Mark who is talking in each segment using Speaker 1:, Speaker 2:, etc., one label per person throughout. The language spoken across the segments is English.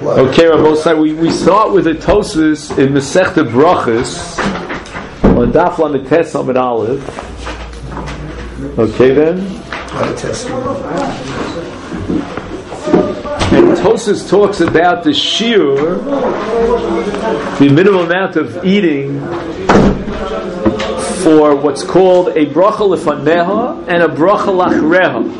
Speaker 1: Okay, Rabosai, we start with a Tosfos in Masechta Brachos on Daf Lamed Tes Amud Aleph. Okay, then. And Tosfos talks about the shiur, the minimum amount of eating for what's called a bracha lefaneha and a bracha lachreha.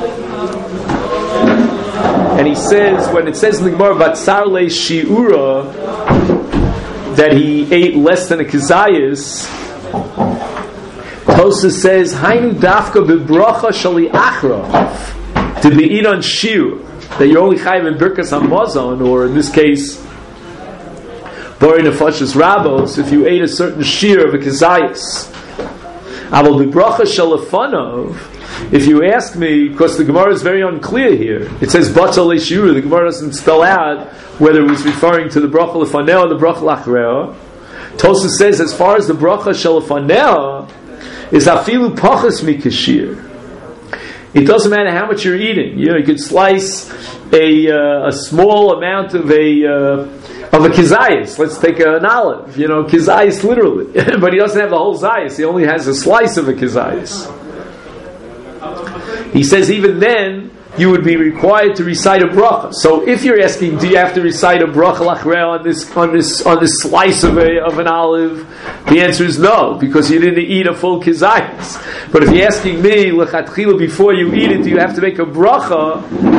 Speaker 1: And he says, when it says in the Gemara Batzar le shiura that he ate less than a kizayis, Tosfos says Hainu dafka bebracha shali achra, to be eat on shiur, that you're only chayiv in birkas hamazon, or in this case bori nefashos rabos, if you ate a certain shiur of a kizayis. Aval bebracha shalafanav, if you ask me, because the Gemara is very unclear here, it says Batzal Leishuru, the Gemara doesn't spell out whether it was referring to the bracha lefaneh or the bracha lachreah. Tosfos says, as far as the bracha shalafaneh is afilu pachas mikashir. It doesn't matter how much you're eating. You know, you could slice a small amount of a kizayis. Let's take an olive. You know, kizayis literally, but he doesn't have the whole zayis. He only has a slice of a kizayis. He says even then you would be required to recite a bracha. So if you're asking, do you have to recite a bracha lachreah on this slice of an olive? The answer is no, because you didn't eat a full kizayis. But if you're asking me, lechatchila, before you eat it, do you have to make a bracha?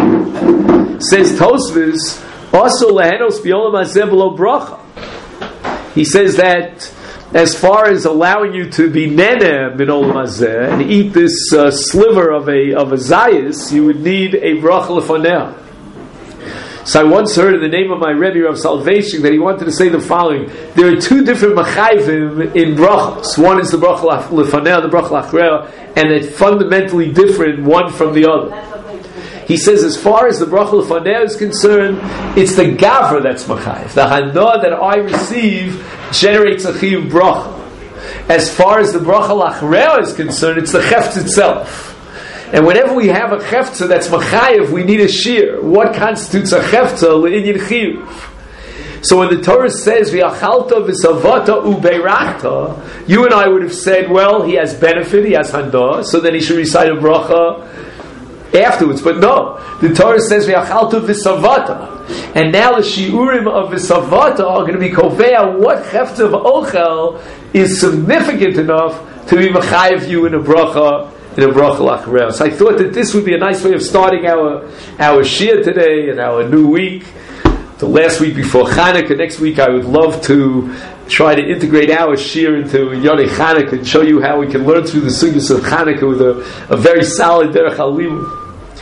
Speaker 1: Says Tosfos, also lehenos b'olam hazeh b'lo bracha. He says that as far as allowing you to be neneh min olam hazeh and eat this sliver of a zayis, you would need a bracha lefaneh. So I once heard in the name of my Rebbe of Salvation that he wanted to say the following: there are two different machayvim in brachos. One is the bracha lefaneh, the bracha lachreah, and they're fundamentally different one from the other. He says, as far as the bracha lefaneh is concerned, it's the gavra that's machayev. The hana that I receive generates a chiyuv bracha. As far as the bracha lachreah is concerned, it's the chefetz itself. And whenever we have a chefetz that's machayev, we need a shear. What constitutes a chefetz? Le'inyan chiyuv. So when the Torah says v'achalta v'savata u'beirachta, you and I would have said, well, he has benefit, he has hana, so then he should recite a bracha afterwards. But no, the Torah says v'achaltu v'savata, and now the shiurim of v'savata are going to be kovea what chefetz of ochel is significant enough to be mechayev you in a bracha lachreah. So I thought that this would be a nice way of starting our shir today and our new week, the last week before Chanukah. Next week I would love to try to integrate our shir into Yonei Chanukah and show you how we can learn through the sugyas of Chanukah with a very solid derech halimud.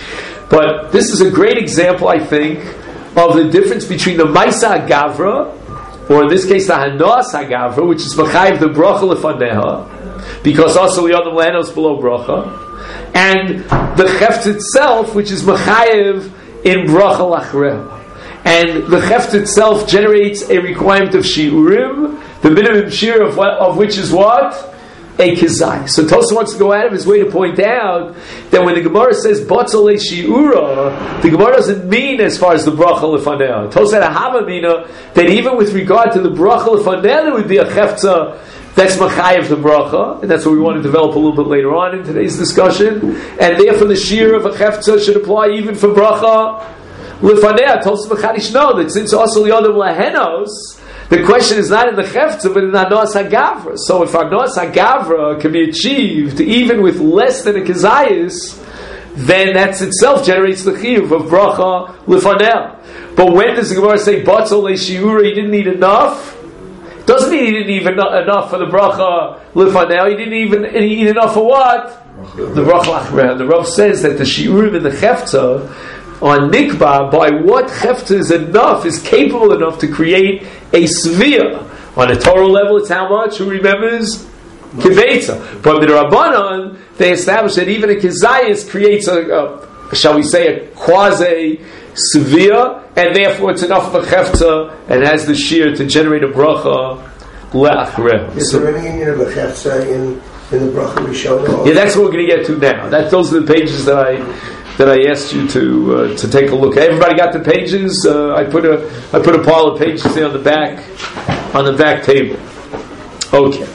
Speaker 1: But this is a great example, I think, of the difference between the Maisa Gavra, or in this case the Hanas Hagavra, which is Machayev the Bracha Lefaneha, because also the other Lehenos below Bracha, and the Chefetz itself, which is Machayev in Bracha Lachreah. And the Chefetz itself generates a requirement of Shiurim, the minimum Shiur of which is what? A kizai. So Tosfos wants to go out of his way to point out that when the Gemara says Batzal le shiura, the Gemara doesn't mean as far as the bracha lefaneh. Tosfos had a havamina that even with regard to the bracha lefaneh, there would be a chefza that's machayev the bracha, and that's what we want to develop a little bit later on in today's discussion. And therefore, the shiur of a chefza should apply even for bracha lefaneh. Tosfos mechadish know that since also the other lehenos, the question is not in the chefetz, but in the hanas hagavra. So if hanas hagavra can be achieved even with less than a kizayis, then that itself generates the chiyuv of bracha lefaneh. But when does the Gemara say batzal leishiura? He didn't eat enough. It doesn't mean he didn't eat enough for the bracha lefaneh. He didn't even eat enough for what? The bracha lachreah. The Rav says that the shiurim in the chefetz on nikba, by what chefetz is enough, is capable enough to create a svia. On a Torah level, it's how much? Who remembers? Kivetza. But with the Rabbanon, they established that even a kizayis creates shall we say, a quasi svia, and therefore it's enough of a chefetz and has the shear to generate a bracha le'achreh.
Speaker 2: Is there any union of a chefetz in the bracha rishona?
Speaker 1: Yeah, that's what we're going to get to now. Those are the pages that that I asked you to take a look at. Everybody got the pages? I put a pile of pages there on the back table. Okay.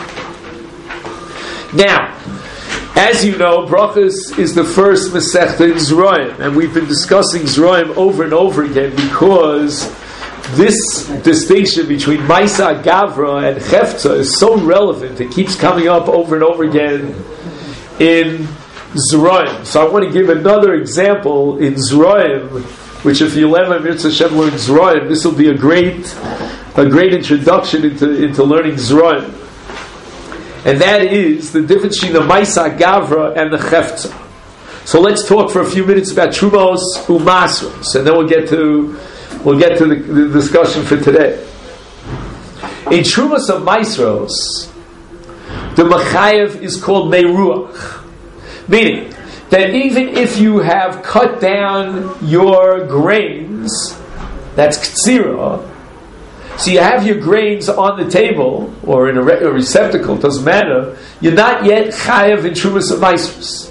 Speaker 1: Now, as you know, Brachos is the first Masechta in Zroim, and we've been discussing Zroim over and over again because this distinction between Maisa Gavra and Hefta is so relevant. It keeps coming up over and over again in Zroim. So I want to give another example in Zroim, which if you learn Mitzvah Shem learn Zroim, this will be a great introduction into learning Zroim. And that is the difference between the Maisa Gavra and the Hefta. So let's talk for a few minutes about Trumos Umasros, and then we'll get to the discussion for today. In Trumos of Maisros, the Machayev is called Meiruach, meaning that even if you have cut down your grains, that's Ktsira, so you have your grains on the table or in a receptacle, doesn't matter, you're not yet Chayev in Trumos of Maisros.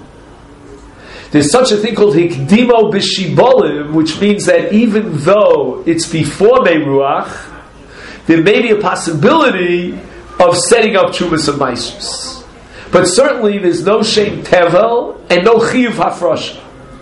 Speaker 1: There's such a thing called Hikdimo B'Shibolim, which means that even though it's before Meiruach, there may be a possibility of setting up Trumos of Maisros. But certainly there's no Shem Tevel and no Chiyuv Hafrosha.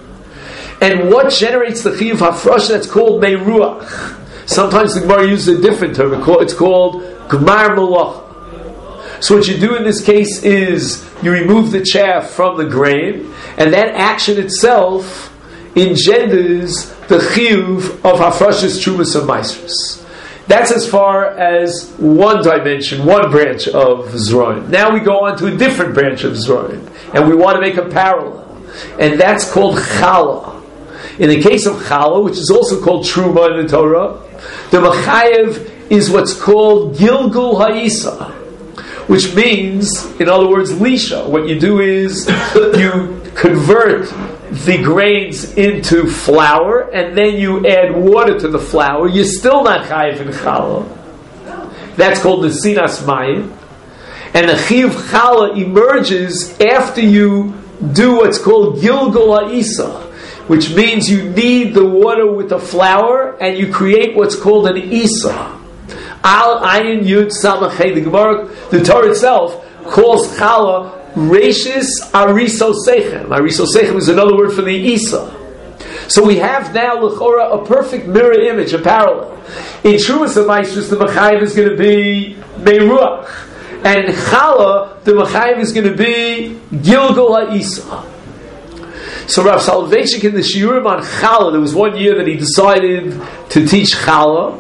Speaker 1: And what generates the Chiyuv Hafrosha? That's called Meiruach. Sometimes the Gemara uses a different term. It's called Gmar Malach. So what you do in this case is you remove the chaff from the grain, and that action itself engenders the chiyuv of hafrashas trumos of maisros. That's as far as one dimension, one branch of Zroim. Now we go on to a different branch of Zroim, and we want to make a parallel, and that's called Chala. In the case of Chala, which is also called Truma in the Torah, the Machayev is what's called Gilgul Ha'isa, which means, in other words, Lisha. What you do is you convert the grains into flour, and then you add water to the flour. You're still not Chayev in Chala. That's called the Sinas Mayim. And the Chiyuv Chala emerges after you do what's called Gilgul Ha'isa, which means you knead the water with the flour and you create what's called an Isa. Al Ayin Yud Samachay. The Torah itself calls Chala Reishis Ariso Sechem. Ariso Sechem is another word for the Isa. So we have now L'chora a perfect mirror image, a parallel. In Trumos of Maisros, the Machayev is going to be Meiruach, and in Chala, the Machayev is going to be Gilgul Ha'isa. So Rav Soloveitchik in the Shiurim on Chala, there was one year that he decided to teach Chala,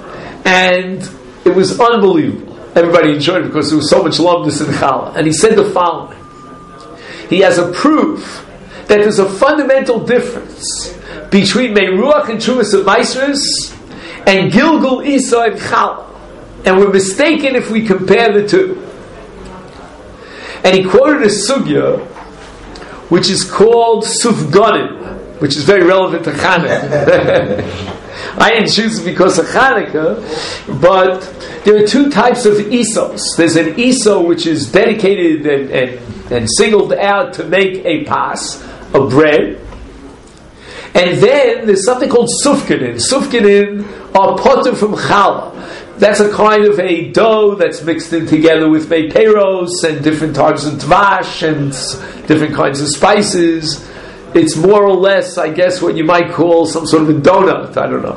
Speaker 1: and it was unbelievable. Everybody enjoyed it because there was so much loveness in Chala. And he said the following: he has a proof that there's a fundamental difference between Meiruach and Trumos of Maisros and Gilgul Isa and Chala, and we're mistaken if we compare the two. And he quoted a sugya which is called Sufganim, which is very relevant to Chanukah. I didn't choose it because of Chanukah, but there are two types of Isos. There's an Iso which is dedicated and singled out to make a pas, a bread. And then there's something called Sufganim. Sufganim are potter from Chala. That's a kind of a dough that's mixed in together with meiperos and different types of dvash and different kinds of spices. It's more or less, I guess, what you might call some sort of a donut. I don't know.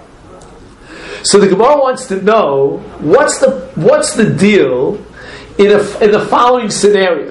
Speaker 1: So the Gemara wants to know what's the deal in the following scenario.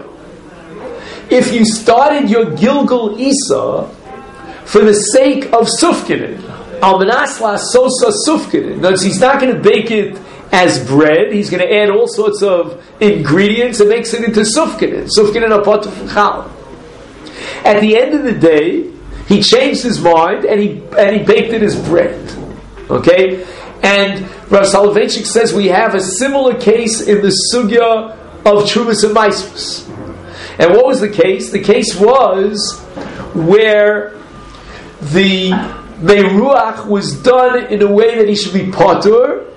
Speaker 1: If you started your Gilgul Isa for the sake of Sufganim, Al-Manasla Sosa Sufganim. Notice he's not going to bake it as bread. He's going to add all sorts of ingredients and makes it into Sufganim. Sufganim are part of Chala. At the end of the day, he changed his mind and he baked it as bread. Okay? And Rav Soloveitchik says we have a similar case in the sugya of Trumos and Maisros. And what was the case? The case was where the Meiruach was done in a way that he should be potter.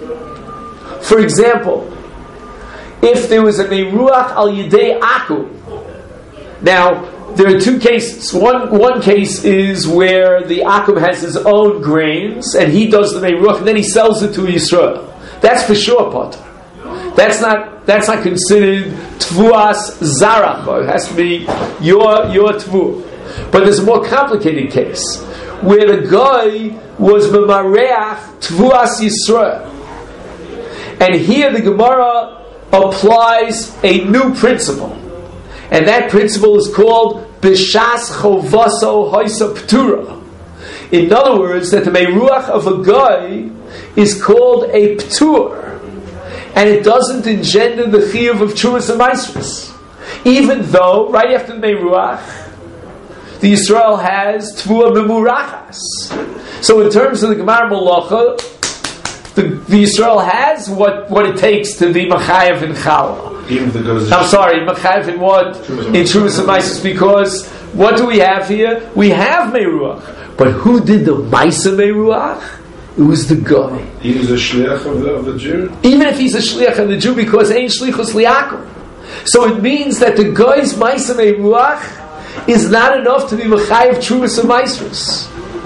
Speaker 1: For example, if there was a Meiruach al Yidei Aku. Now, there are two cases. One case is where the Akum has his own grains and he does the Meiruach and then he sells it to Yisrael. That's for sure potter. That's not considered Tvuas Zarach. It has to be your Tvu. But there's a more complicated case where the guy was Memareach Tvuas Yisrael. And here the Gemara applies a new principle. And that principle is called B'shas Chovaso Hoisa P'tura. In other words, that the Meiruach of a guy is called a P'tur. And it doesn't engender the Chiyuv of Trumas and Maasros. Even though, right after the Meiruach, the Yisrael has Tvua Memurachas. So in terms of the Gemara Malacha, the Yisrael has what it takes to be Machayev in Chala. I'm sorry, Machayev in what? In Trumas and Maasros, because what do we have here? We have Meiruach. But who did the Maisa Meiruach? It was the guy.
Speaker 2: He was a shliach of the Jew?
Speaker 1: Even if he's a shliach of the Jew, because ain't shlichus liakum. So it means that the guy's Maisa Meiruach is not enough to be Machayev Trumas and Maasros.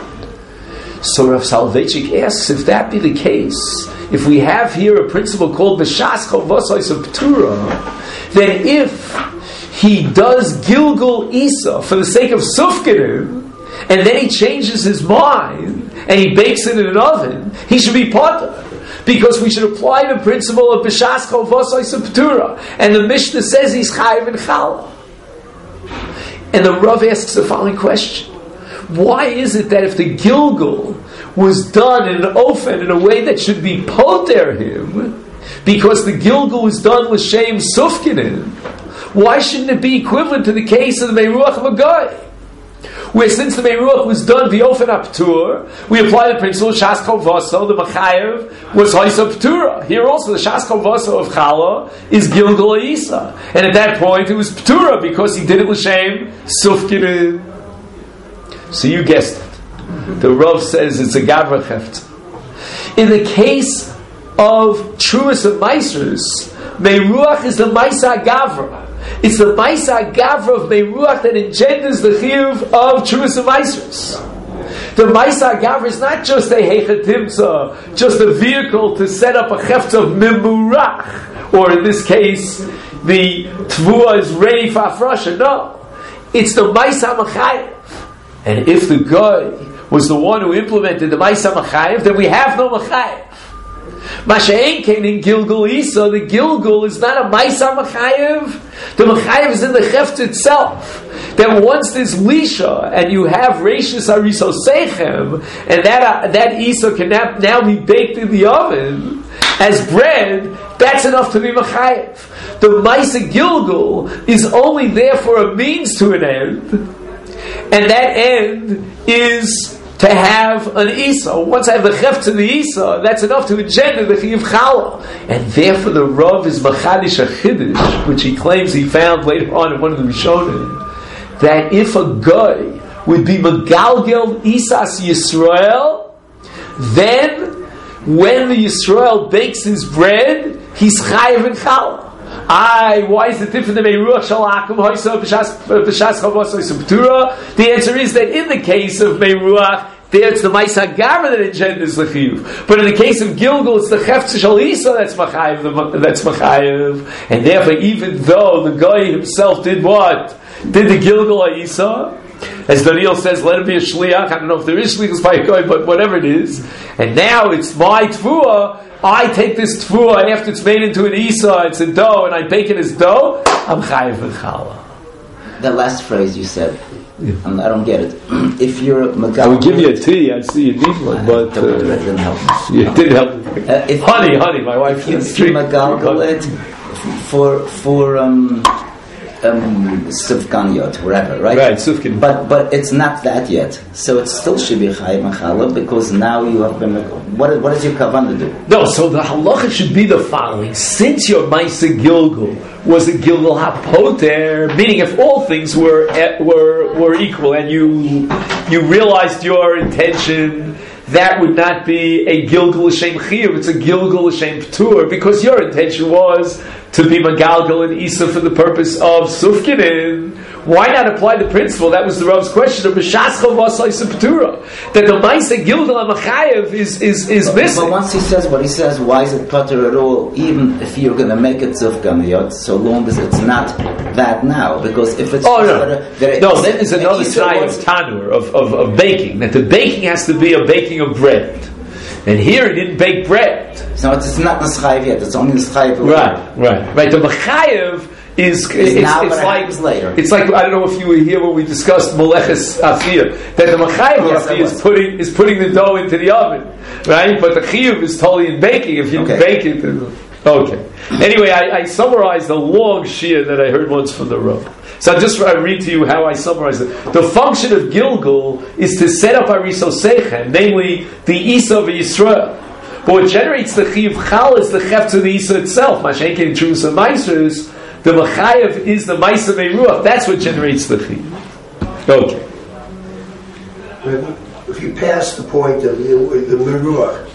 Speaker 1: So Rav Soloveitchik asks, if that be the case, if we have here a principle called B'shas Chovasos of P'tura, then if he does Gilgul Isa for the sake of Sufkanim, and then he changes his mind, and he bakes it in an oven, he should be potter. Because we should apply the principle of B'shas Chovasos of P'tura. And the Mishnah says he's Chayev in Chala. And the Rav asks the following question. Why is it that if the Gilgul was done in an ofen in a way that should be poter him, because the Gilgul was done with Shem Sufkinin, why shouldn't it be equivalent to the case of the Meiruach of a guy? Where since the Meiruach was done the ofen aptur, we apply the principle of Shas Chovaso, the Machayev was Hoisa P'tura. Here also the Shas Chovaso of Chala is Gilgul Isa. And at that point it was P'tura because he did it l'shem Sufkinin. So you guessed it. The Rav says it's a Gavra Cheft. In the case of Trumas and Maasros, Meiruach is the Maisa Gavra. It's the Maisa Gavra of Meiruach that engenders the Chiyuv of Trumas and Maasros. The Maisa Gavra is not just a Heichatimtza, just a vehicle to set up a Cheft of Memurach, or in this case, the Tvua is ready for Afrasha. No. It's the Maisa Machayev. And if the guy was the one who implemented the Maisa Machayev, then we have no Machayev. Masha'en came in Gilgul Isa, the Gilgul is not a Maisa Machayev. The Machayev is in the Cheft itself. That once there's Lisha, and you have Reishis Ariso Seichem, and that Isa can now be baked in the oven as bread, that's enough to be Machayev. The Maisa Gilgul is only there for a means to an end, and that end is to have an Isa. Once I have the Cheft in the Isa, that's enough to engender the Chiyuv Chala. And therefore the Rav is Machadish a Chiddush, which he claims he found later on in one of the Rishonim, that if a guy would be Megalgel Isas Yisrael, then when the Yisrael bakes his bread, he's Chayev in Chala. Why is it different than Meiruach Shalakum Hoisa B'shas Chovasos of P'tura? The answer is that in the case of Meiruach, there it's the Maisa Gavra that engenders the Chiyuv. But in the case of Gilgul, it's the Cheft Shal Isa that's Machayev. And therefore, even though the guy himself did what? Did the Gilgul Isa? As Daniel says, let him be a shliach. I don't know if there is shliachus by a guy, but whatever it is. And now it's my tfuah. I take this tfuah after it's made into an isa, it's a dough, and I bake it as dough. I'm chayiv v'chala.
Speaker 3: That last phrase you said, I don't get it. If you're Megalgel,
Speaker 1: I would give you a tea. I see you need one, but
Speaker 3: it didn't help.
Speaker 1: It didn't help. Honey, my wife.
Speaker 3: If you Megalgel it for Sufgan yet, wherever, right?
Speaker 1: Right, Sufgan.
Speaker 3: But it's not that yet. So it still should be Chayiv Machala because now you have been. What is your kavanah to do?
Speaker 1: No, so the halacha should be the following: since your Maisa Gilgul was a Gilgul HaPoter, meaning if all things were equal, and you realized your intention, that would not be a Gilgul L'Shem Chiyuv; it's a Gilgul L'Shem P'tur, because your intention was to be Magalgal and Isa for the purpose of Sufkinin, why not apply the principle? That was the Rav's question of B'shascha v'asayis Petura, that the Ma'aseh Gilgal HaMachayev is missing.
Speaker 3: But once he says what he says, why is it Pater at all? Even if you're going to make it Sufganiyot, so long as it's not that now, because if it's
Speaker 1: then is another side of tanur of baking, that the baking has to be a baking of bread, and here he didn't bake bread.
Speaker 3: So it's not Neschayev yet; it's only Neschayev.
Speaker 1: Right. The Machayev is it's
Speaker 3: later.
Speaker 1: It's like, I don't know if you were here when we discussed Moleches Afiyah, that the Machayev Afiyah is putting the dough into the oven, right? But the Chiyuv is totally in baking. If you bake it, okay. Anyway, I summarized a long shir that I heard once from the Rav. So I read to you how I summarize it. The function of Gilgal is to set up Ariso Sechem, namely the Isa of Yisrael. But what generates the Chiyuv Chal is the Chef of the Isa itself. Mashenkin Trus and Meisers. The Machayev is the Ma'aseh Meruach. That's what generates the Chiyuv. Okay.
Speaker 4: If you pass the point of the Meruach,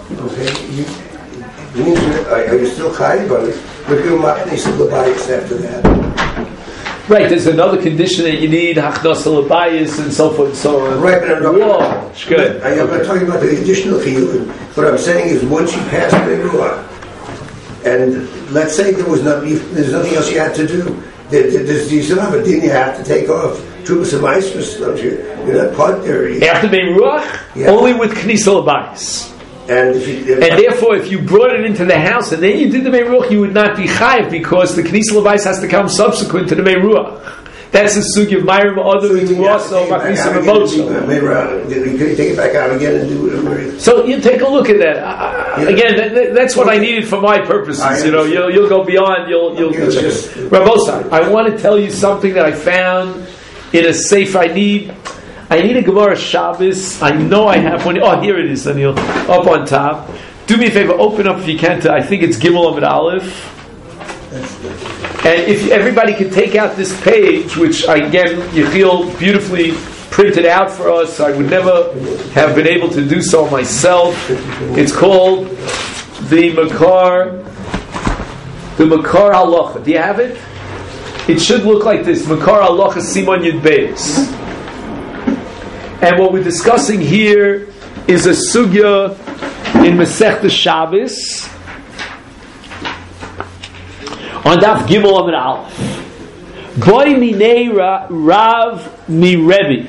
Speaker 4: okay, are you still Chayiv on it? But you're Machnis L'bayis after that.
Speaker 1: Right, there's another condition that you need, Hachnasa L'bayis, and so forth and so on.
Speaker 4: Right, but I'm not,
Speaker 1: good.
Speaker 4: I'm not talking about the additional Chiyuv. What I'm saying is, once you pass the Meruach, and let's say there's nothing else you had to do. You still have a din you have to take off. Trubas and Meisers, don't you? You're not part there.
Speaker 1: After Meruach, only with Knisa L'bayis.
Speaker 4: And
Speaker 1: therefore, if you brought it into the house and then you did the Meruach, you would not be chayiv because the Knisa L'bayis has to come subsequent to the Meruach. That's the sugi of Myrim Other Mitzvah Machisa Mebotso.
Speaker 4: You could take it back out again and do it.
Speaker 1: So you take a look at that. Again, that's what I needed for my purposes. You'll go beyond. You'll check it. Rabosai, I want to tell you something that I found in a safe. I need a Gemara Shabbos. I know I have one. Oh, here it is, Daniel, up on top. Do me a favor, open up if you can to, I think it's Gimel Amid Aleph. And if everybody could take out this page, which again Yechiel beautifully printed out for us, I would never have been able to do so myself. It's called the Makar Halacha. Do you have it? It should look like this: Makar Halacha Simon Yud Beis. And what we're discussing here is a sugya in Masechta Shabbos. On Daf Gimel Amid Aleph, Boy Minei Rav Mi Rebbe.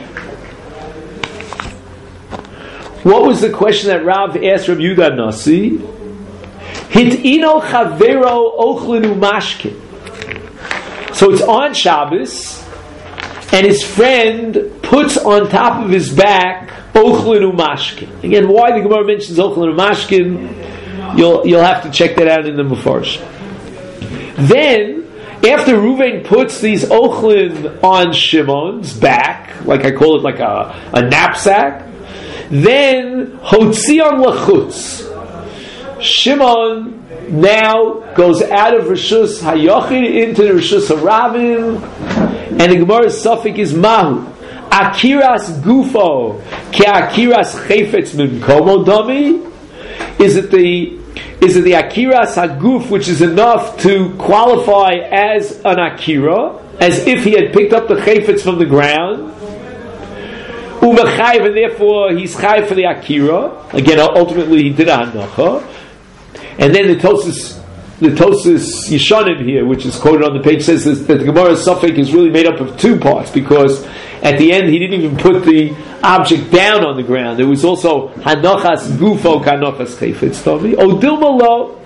Speaker 1: What was the question that Rav asked Rabbi Yehuda Nasi? Hit'ino Chavero Ochlinu Mashkin. So it's on Shabbos, and his friend puts on top of his back Ochlinu Mashkin. Again, why the Gemara mentions Ochlinu Mashkin, you'll have to check that out in the Mefarsh. Then, after Reuven puts these ochlin on Shimon's back, like I call it like a knapsack, then Hotzion Lachutz. Shimon now goes out of Rishus Hayochid into the Rishus Harabim, and the Gemara's suffix is Mahu. Akiras Gufo Ke Akiras Chayfetz Mimkomo Dami. Is it the Akiras Haguf, which is enough to qualify as an Akira, as if he had picked up the Chayfetz from the ground? Umechayiv, and therefore he's chayiv for the Akira. Again, ultimately he did a Hanacha. And then the Tosis Yishanim here, which is quoted on the page, says that the Gemara's suffix is really made up of two parts, because at the end he didn't even put the object down on the ground. There was also Hanachas Gufo Kanachas Chayfetz Tomi. Odilma Lo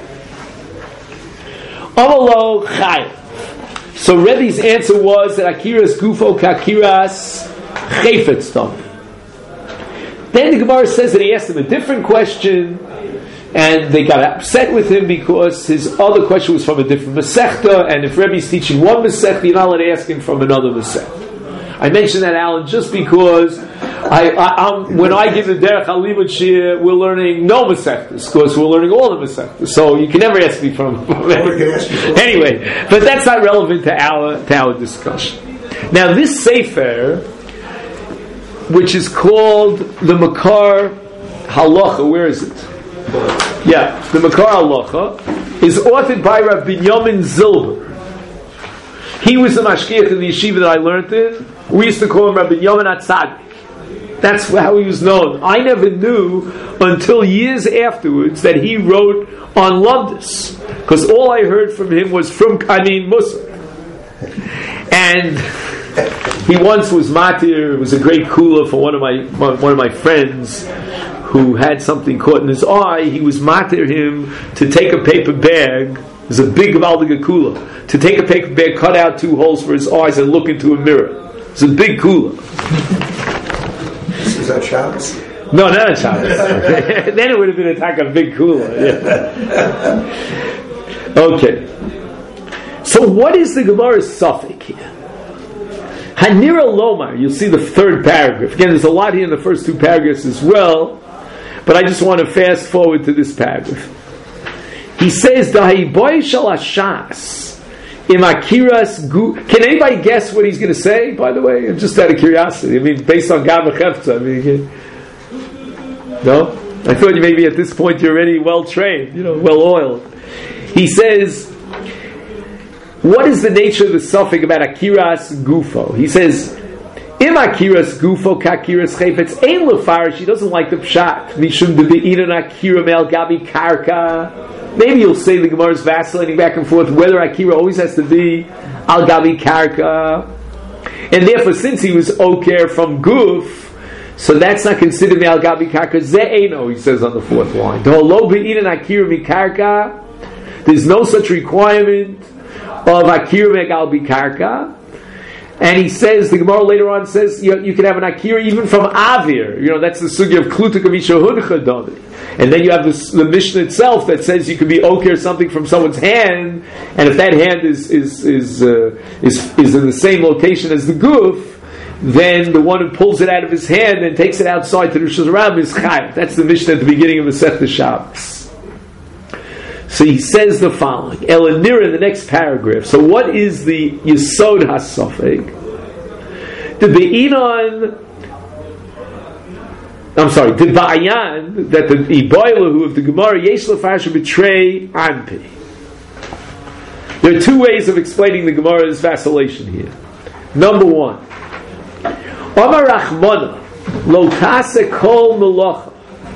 Speaker 1: Amalo Chayiv. So Rebbe's answer was that Akiras Gufo Kakiras Chayfetz Tomi. Then the Gemara says that he asked him a different question, and they got upset with him because his other question was from a different Masechta, and if Rebbe's teaching one Masechta, you're not allowed to ask him from another Masechta. I mentioned that, Alan, just because when I give the Derech HaLimud Shir, we're learning no Masechtas, because we're learning all the Masechtas. So you can never ask me from anyway, but that's not relevant to our discussion. Now, this Sefer, which is called the Makar Halacha, where is it? Yeah, the Makar Halacha. is authored by Rav Binyamin Zilber. He was the mashgiach in the yeshiva that I learned in. We used to call him Rav Binyamin Atzadik. That's how he was known. I never knew until years afterwards that he wrote on Lumdus, because all I heard from him was from Musa. And he once was matir. It was a great kula for one of my friends who had something caught in his eye. He was matir him to take a paper bag. It was a big Valdiga kula, to take a paper bag, cut out 2 holes for his eyes, and look into a mirror. It's a big kula.
Speaker 4: Is that Shabbos?
Speaker 1: No, not a Shabbos. Then it would have been a big kula. Yeah. Okay. So what is the Gemara's suffix here? Hanira Lomar. You'll see the 3rd paragraph. Again, there's a lot here in the first 2 paragraphs as well, but I just want to fast forward to this paragraph. He says, Dahi boy shal ashas imakiras gu. Can anybody guess what he's going to say, by the way? Just out of curiosity. I mean, based on Gava Chefza. I mean, no? I thought maybe at this point you're already well trained, well oiled. He says, what is the nature of the suffix about akiras gufo? He says, Im akiras gufo kakiras chayfetz ein lefar. She doesn't like the pshat. Mishum de be'inan akira mel gabi karka. Maybe you'll say the Gemara is vacillating back and forth whether akira always has to be al gabi karka, and therefore since he was oker from guf, so that's not considered al gabi karka. Ze'eno, he says on the 4th line. Lo be'inan akira mi karka. There's no such requirement of akira megal bikarka, and he says, the Gemara later on says you can have an akira even from avir. That's the sugya of kluta kamisha hudcha davi. And then you have the Mishnah itself that says you can be oker something from someone's hand, and if that hand is in the same location as the guf, then the one who pulls it out of his hand and takes it outside to the Rosh Hashanah is chayav. That's the Mishnah at the beginning of the Masechta Shabbos. So he says the following, Elanir in the next paragraph. So what is the Yesod HaSafek? The Ba'ayan, that the Iboilahu of the Gemara, Yesh Lefarsha betray Anpi. There are 2 ways of explaining the Gemara's vacillation here. Number 1, Omar Rachmana, Lo Tase Kol Melacha.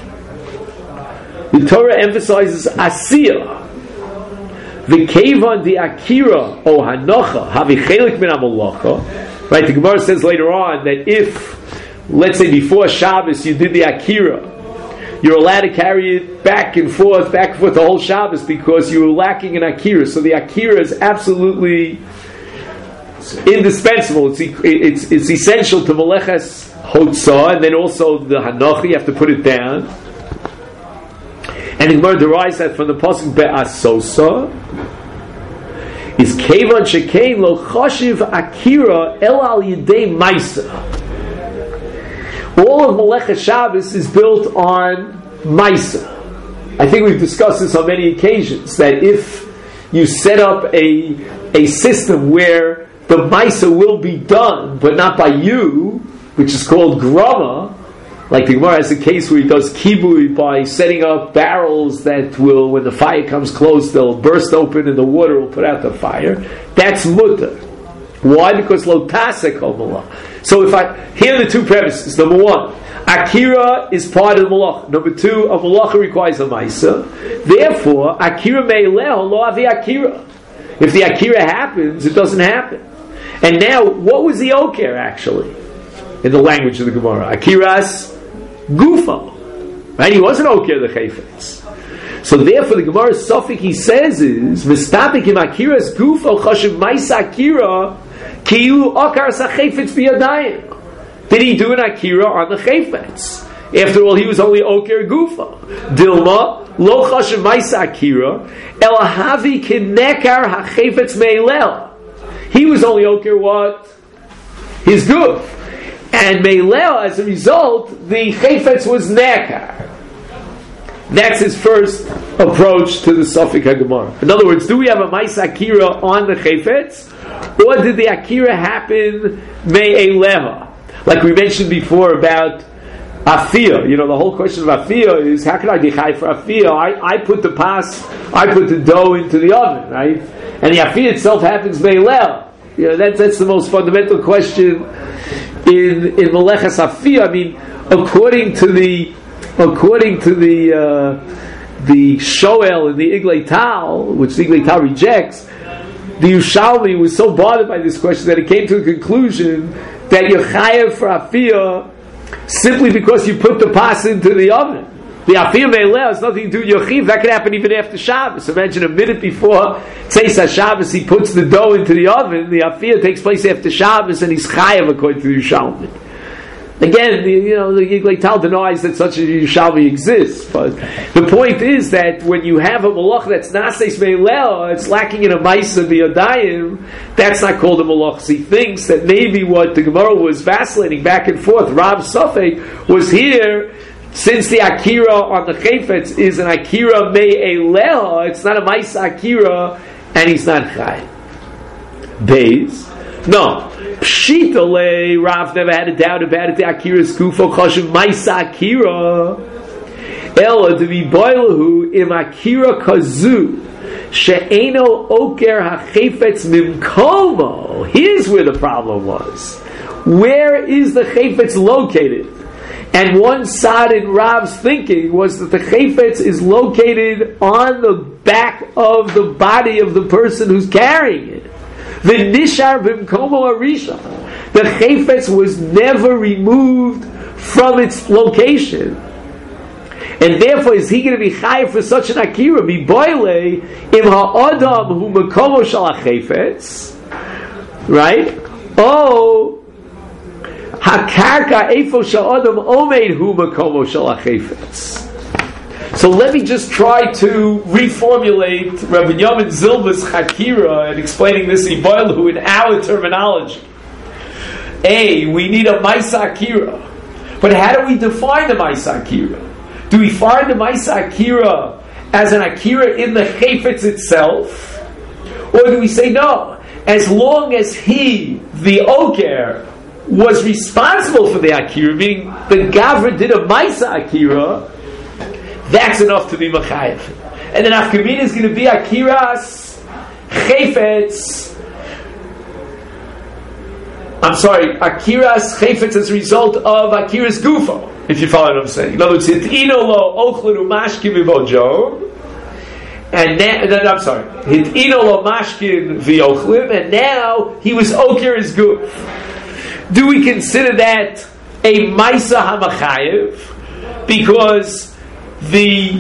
Speaker 1: The Torah emphasizes Asiyah. V'kevan di Akira o Hanocha havi chelik min hamolacha. Right, the Gemara says later on that if, let's say before Shabbos you did the Akira, you're allowed to carry it back and forth the whole Shabbos because you were lacking an Akira. So the Akira is absolutely indispensable. It's essential to Meleches Hotzah, and then also the Hanocha, you have to put it down. And the Gemara derives that from the pasuk Be'asosa is Kevan Shekain Lo Chashiv Akira El Al Yidei Maisa. All of Meleches Shabbos is built on Maisa. I think we've discussed this on many occasions, that if you set up a system where the Maisa will be done, but not by you, which is called Grama, like the Gemara has a case where he does kibui by setting up barrels that will, when the fire comes close, they'll burst open and the water will put out the fire. That's mutter. Why? Because lo tasek malach. So here are the 2 premises. Number 1, Akira is part of the malach. Number 2, a malach requires a maisa. Therefore, Akira me'ileh lo avi Akira. If the Akira happens, it doesn't happen. And now, what was the oker actually? In the language of the Gemara, Akiras Gufa, right? He wasn't okay the chayfetz. So therefore, the Gemara's suffix he says is V'stapik im Akiras Gufa chashiv ma'isa Akira kiyu akar sachayfetz biyadayim. Did he do an Akira on the chayfetz? After all, he was only oker Gufa. Dilma lo chashiv ma'isa Akira elahavi kinekar hachayfetz meilel. He was only oker what? His guf. And Meileo, as a result, the Chayfetz was Nekar. That's his first approach to the Safek HaGemara. In other words, do we have a Mais Akira on the Chayfetz? Or did the Akira happen Me'eleha? Like we mentioned before about Afia. You know, the whole question of Afia is, how can I be chai for Afia? I put the dough into the oven, right? And the Afia itself happens Meilel. You know, that's the most fundamental question in Melechas Afia. I mean, according to the Shoel and the Iglei Tal, which the Iglei Tal rejects, the Yerushalmi was so bothered by this question that it came to a conclusion that you're chayav for Afia simply because you put the pas into the oven. The Afia Meileh has nothing to do with your chiv. That could happen even after Shabbos. Imagine a minute before Tzeis Shabbos, he puts the dough into the oven. The Afia takes place after Shabbos, and he's chayav according to the Yerushalmi. Again, the Iglei Tal denies that such a Yerushalmi exists. But the point is that when you have a malach that's naseis meileh, it's lacking in a ma'isa b'yadayim. That's not called a malach. So he thinks that maybe what the Gemara was vacillating back and forth, Rav Safek, was here. Since the akira on the chayfetz is an akira me'eleha, it's not a ma'isa akira, and he's not chay. Beis, no. Pshitale, Rav never had a doubt about it. The Akira's Kufo Choshev Maisa Akira Ela to be boilahu im Akira Kazu She'eno Oker HaChefetz Mimkomo. Here's where the problem was. Where is the Chefetz located? And one side in Rav's thinking was that the Chefetz is located on the back of the body of the person who's carrying it. The nishar b'mkomo arisha. The chayfetz was never removed from its location, and therefore is he going to be chayav for such an akira? Miboile im ha'adam hu mekomo shel hachayfetz, right? Oh, hakarka eifo shel adam omeid hu mekomo shel hachayfetz. So let me just try to reformulate Rabbi Yamin Zilba's Chakira and explaining this Iboilu in our terminology. We need a Maisa Akira. But how do we define the Maisa Akira? Do we find the Maisa Akira as an Akira in the Chayfetz itself? Or do we say no, as long as he, the Oker, was responsible for the Akira, meaning the Gavra did a Maisa Akira, that's enough to be Machayev. And then Afkamina is going to be Akiras Chayfetz. Akiras Chayfetz as a result of Akiras Gufo, if you follow what I'm saying. In other words, Hit'ino lo ochlin umashkin v'vojo. And now, Hit'ino lo mashkin v'ochlin, and now he was Oker his Guf. Do we consider that a Maisa HaMachayev? Because the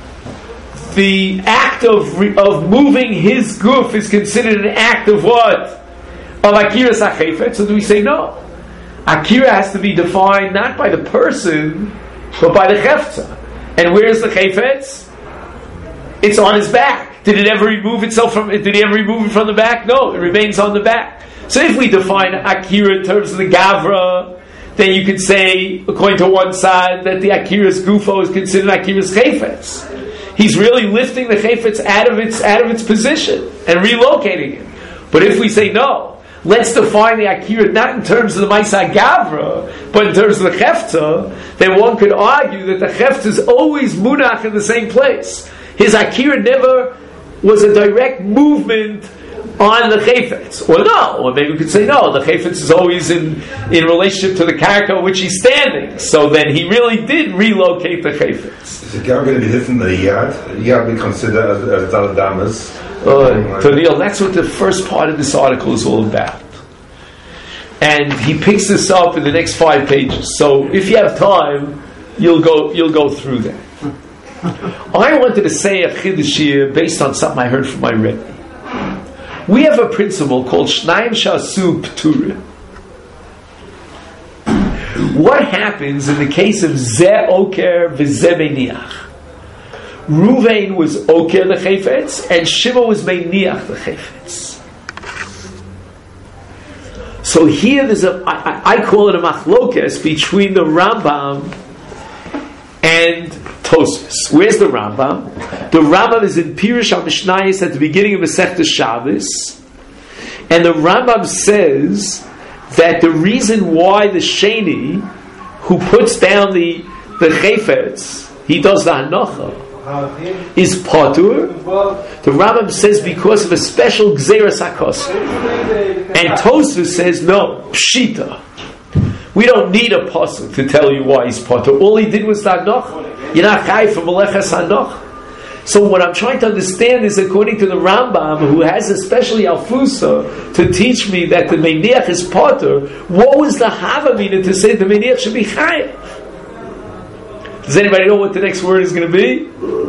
Speaker 1: act of moving his guf is considered an act of what? Of Akiras HaChayfetz. So do we say no? Akira has to be defined not by the person, but by the Chefza. And where's the Chayfetz? It's on his back. Did it ever remove itself from? Did he ever remove it from the back? No, it remains on the back. So if we define Akira in terms of the Gavra, then you could say, according to one side, that the Akiras Gufo is considered Akiras Chayfetz. He's really lifting the Chayfetz out of its position and relocating it. But if we say no, let's define the Akira not in terms of the Maisa Gavra, but in terms of the Chefta, then one could argue that the Chefta is always Munach in the same place. His Akira never was a direct movement on the Chayfetz. Or no, or maybe we could say no, the Chayfetz is always in relationship to the character on which he's standing. So then he really did relocate the Chayfetz.
Speaker 2: Is the Gav going to be different than the Yad? The Yad be considered as Daladamas?
Speaker 1: Neil, that's what the first part of this article is all about. And he picks this up in the next 5 pages. So if you have time, you'll go through that. I wanted to say a Chiddush here based on something I heard from my Rebbe. We have a principle called Shnayim Shasu P'turim. What happens in the case of Zeh Oker v'Zeh Meiniach? Ruvain was Oker the Chayfetz, and Shimon was Meiniach the Chayfetz. So here there's I call it a machlokes between the Rambam and Tosfos. Where's the Rambam? The Rambam is in Pirush HaMishnayos at the beginning of Masechtas Shabbos, and the Rambam says that the reason why the Sheni, who puts down the chayfetz, he does the hanocha, is patur. The Rambam says because of a special gzeras hakos, and Tosfos says no, pshita. We don't need a pasuk to tell you why he's patur. All he did was the hanocha. You're not chayv for meleches hanocha. So what I'm trying to understand is, according to the Rambam, who has especially Alfusa to teach me that the Meiniach is patur, what was the Havamina to say the Meiniach should be chayav? Does anybody know what the next word is going to be?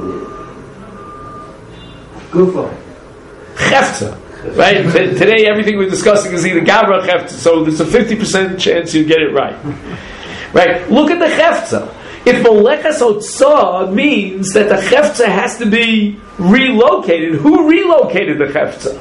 Speaker 4: Gufa.
Speaker 1: Chefza. Right? Today everything we're discussing is either Gavra or Chefza, so there's a 50% chance you get it right. Right? Look at the Chefza. If Moleches Otzah means that the Chefza has to be relocated, who relocated the Chefza?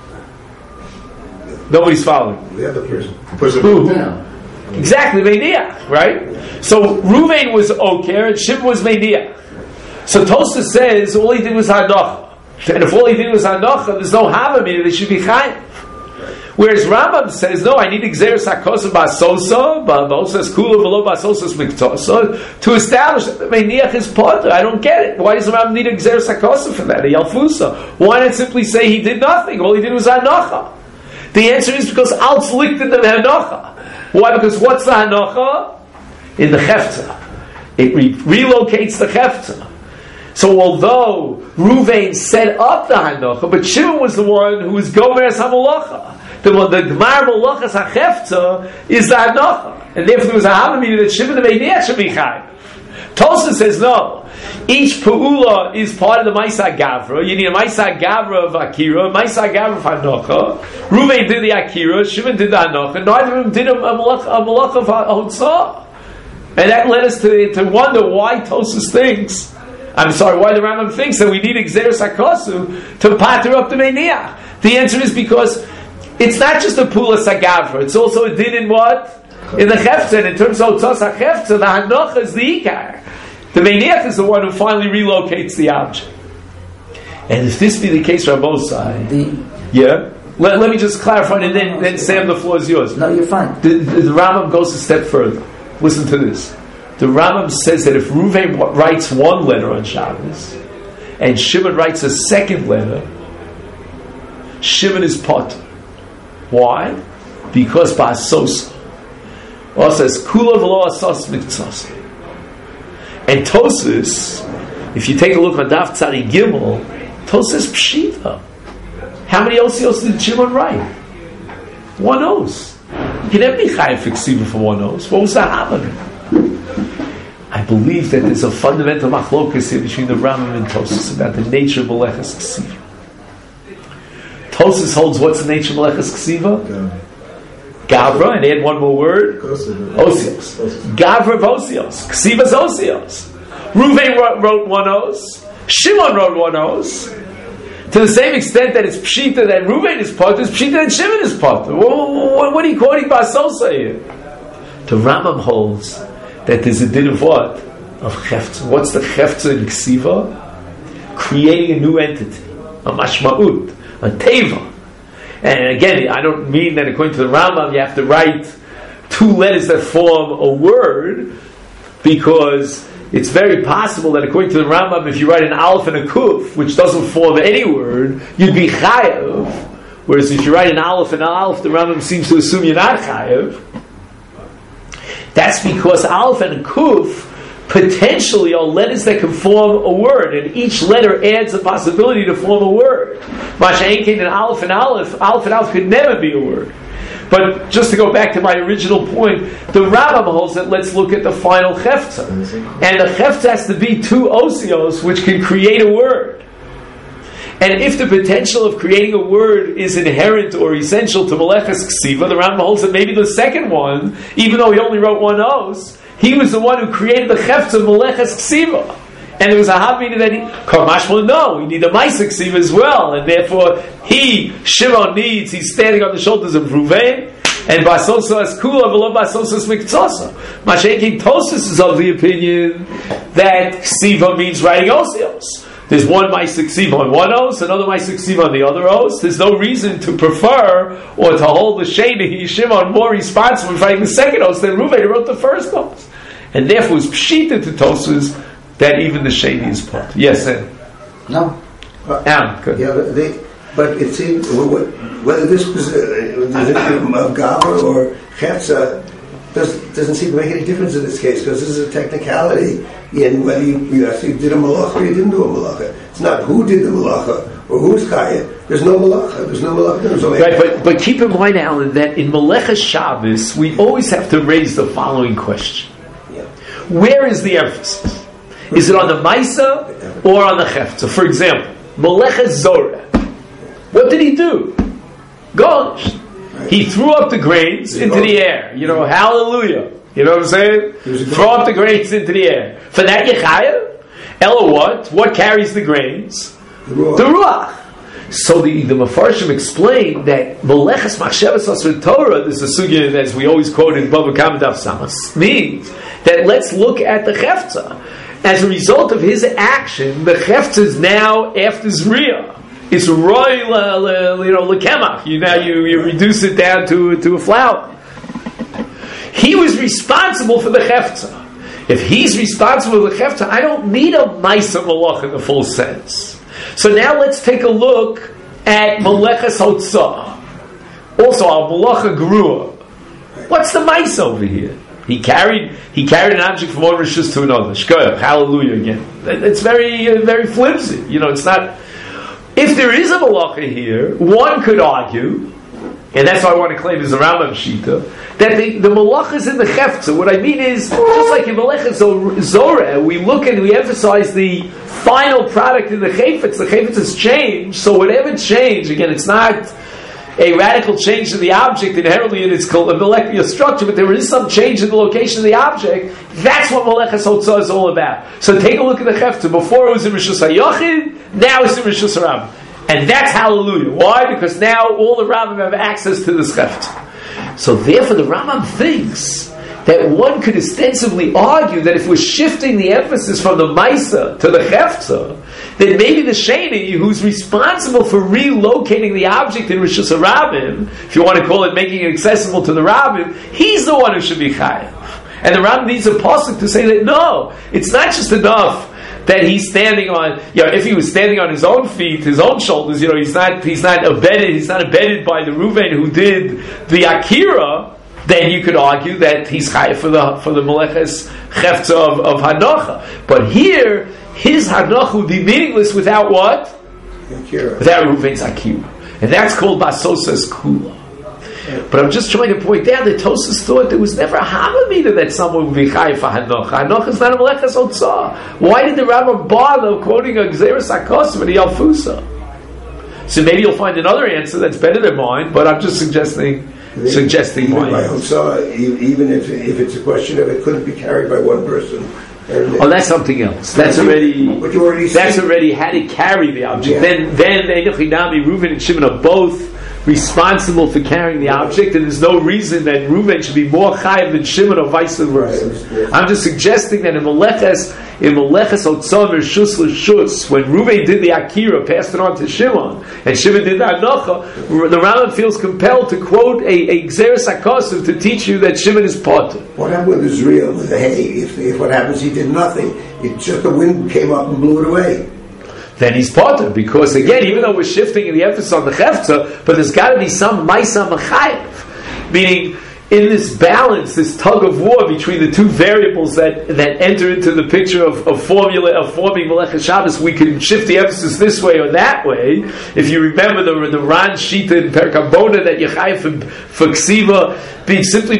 Speaker 1: Nobody's following.
Speaker 2: The other person.
Speaker 1: Who? Exactly, Meiniach, right? So Ruvain was Oker and Shimon was Meiniach. So Tosfos says all he did was Hanocha. And if all he did was Hanocha, there's no Havamina, they should be Chayav. Whereas Rambam says, no, I need Gzeres HaKosa Ba'asosa, Ba'asosa Kula V'lo Ba'asosa Miktosa, to establish that the Meiniach is Potter. I don't get it. Why does the Rambam need a Gzeres HaKosa for that, a Yalfusa? Why not simply say he did nothing? All he did was Hanocha. The answer is because Alts licked in the Hanocha. Why? Because what's the Hanocha? In the Chefza. It relocates the Chefza. So although Ruvain set up the Hanocha, but Shimon was the one who was Gomer as HaMalacha. The Gemar Malachas HaChefza is the Hanocha. And therefore there was a Havamina that Shimon the Meiniach should be Chayav. Tosfos says no. Each Pa'ula is part of the Maisa Gavra. You need a Maisa Gavra of Akira, Maisa Gavra of Hanocha. Ruvain did the Akira, Shimon did the Hanocha. Neither of them did a Malach of Hotzah. And that led us to wonder why Tosfos thinks, why the Rambam thinks that we need Gzeres HaKosu to pater up the Meiniach. The answer is because it's not just a Pula Sagavra, it's also a din in what? In the Chefza. And in terms of Otzos HaChefza, the Hanocha is the Ikar. The Meiniach is the one who finally relocates the object. And if this be the case on both sides, let me just clarify, and then Sam, the floor is yours.
Speaker 3: No, you're fine.
Speaker 1: The Rambam goes a step further. Listen to this. The Rambam says that if Ruvain writes one letter on Shabbos, and Shimon writes a second letter, Shimon is potter. Why? Because Ba'asos. Also says Kula V'lo Asos Miktzos. And Tosfos, if you take a look on Daf Tzadi Gimel, Tosfos Pshita. How many osios did Shimon write? One os. You can never be chayav fixiva for one os. What was the Havamina? I believe that there's a fundamental machlokas here between the Rambam and Tosfos about the nature of Meleches Ksiva. Tosfos holds what's the nature of Meleches Ksiva? Gavra, and add one more word. Osios. Gavra of Osios. Ksiva's Osios. Ruvain wrote one os. Shimon wrote one os. To the same extent that it's Pshita that Ruvain is potter, it's Pshita that Shimon is potter. What are you quoting Ba'asosa here? The Rambam holds that there's a din of what? Of Chefza. What's the Chefza in Ksiva? Creating a new entity. A Mashma'ut. A Teva. And again, I don't mean that according to the Rambam you have to write two letters that form a word, because it's very possible that according to the Rambam, if you write an Aleph and a Kuf, which doesn't form any word, you'd be Chayav. Whereas if you write an Aleph and an Aleph, the Rambam seems to assume you're not Chayav. That's because Aleph and Kuf potentially are letters that can form a word, and each letter adds a possibility to form a word. Masha'enkein and Aleph and Aleph could never be a word. But just to go back to my original point, the Rambam holds that let's look at the final Chefza. And the Chefza has to be two osios which can create a word. And if the potential of creating a word is inherent or essential to Meleches Ksiva, the Rambam holds that maybe the second one, even though he only wrote one os, he was the one who created the Chefza Meleches Ksiva. And there was a Havamina that Karmashma, no, we need a Maisa Ksiva as well. And therefore, Shimon he's standing on the shoulders of Ruvain, and Ba'asosa as Kula, V'lo Ba'asosa as Miktzasa. Masha'enkein Tosfos is of the opinion that Ksiva means writing osios. There's one Maisa Ksiva on one os, another Maisa Ksiva on the other os. There's no reason to prefer or to hold the Sheni Shimon more responsible for writing the second os than Ruvain who wrote the first os. And therefore it's pshita to Tosfos that even the sheni is part. Yes, sir.
Speaker 3: No.
Speaker 1: Good.
Speaker 4: Yeah, but it seems whether this was of Gabra or Chetza doesn't seem to make any difference in this case, because this is a technicality in whether you actually did a malacha or you didn't do a malacha. It's not who did the malacha or who's chayah. There's no malacha.
Speaker 1: Right, but keep in mind, Alan, that in Melecha Shabbos we always have to raise the following question: where is the emphasis? Is it on the Maisa or on the Chefza? For example, Melecha Zorah. What did he do? Gosh. He threw up the grains into the air. Hallelujah. You know what I'm saying? Throw up the grains into the air. For that Yechaya? Ella what? What carries the grains? The Ruach. So the Mefarshim explained that Meleches Machshavas Asr Torah, this is a sugya as we always quote in Bava Kama Daf Samas, means that let's look at the Chefza. As a result of his action, the Chefza is now after Zriya. It's roy lekemach. You reduce it down to a flour. He was responsible for the chefza. If he's responsible for the chefza, I don't need a ma'isa malach in the full sense. So now let's take a look at Meleches Hotzah. Also, our malacha grua. What's the ma'isa over here? He carried an object from one rishus to another. Shkoyach, hallelujah again. It's very very flimsy. It's not. If there is a malacha here, one could argue, and that's why I want to claim is a Rambam Shita, that the malacha is in the chefza. What I mean is, just like in Melecha Zorah, we emphasize the final product in the chayfetz. The chayfetz has changed, so whatever changed, again, it's not a radical change to the object inherently in its molecular structure, but there is some change in the location of the object. That's what Meleches Hotzah is all about. So take a look at the Chefza. Before it was in Rishus HaYochid, now it's in Rishus HaRambam. And that's hallelujah. Why? Because now all the Rambam have access to this Chefza. So therefore the Rambam thinks that one could ostensibly argue that if we're shifting the emphasis from the Maisa to the Chefza, then maybe the Sheni, who's responsible for relocating the object in Rishus HaRabim, if you want to call it making it accessible to the Rabbim, he's the one who should be chayav. And the Rambam needs a pasuk to say that no, it's not just enough that he's standing on. If he was standing on his own feet, his own shoulders, he's not abetted by the Reuven who did the Akira. Then you could argue that he's chayav for the Meleches Chefza of Hanocha. But here, his Hanocha would be meaningless without what?
Speaker 4: Akira.
Speaker 1: Without Reuven's Akira. And that's called Basosas Kula. But I'm just trying to point out that Tosfos thought there was never a Havamina that someone would be chayav for Hanocha. Hanocha is not a Meleches Hotzah. Why did the Rambam bother quoting a Gzeres HaKosim and the Alfusa? So maybe you'll find another answer that's better than mine, but I'm just suggesting mine.
Speaker 4: By Hotzah, even if it's a question of it couldn't be carried by one person.
Speaker 1: That's something else. That's already had to carry the object. Yeah. Then Einochinami, Reuven and Shimon are both responsible for carrying the object, and there's no reason that Reuven should be more chayav than Shimon or vice versa. Right. I'm just suggesting that in Meleches Hotzah Rishus L'Shus, when Reuven did the Akira, passed it on to Shimon, and Shimon did the Hanocha, the Rambam feels compelled to quote a Gzeres HaKosim to teach you that Shimon is potter.
Speaker 4: What happened with Israel with the hay? If what happens, he did nothing. It just the wind came up and blew it away.
Speaker 1: Then he's potter, because again, even though we're shifting the emphasis on the chefza, but there's got to be some ma'isa machayev, meaning in this balance, this tug of war between the two variables that enter into the picture of forming Meleches Shabbos, we can shift the emphasis this way or that way. If you remember the Ran Shita in Perkabona that Yechayev for Ksiva, simply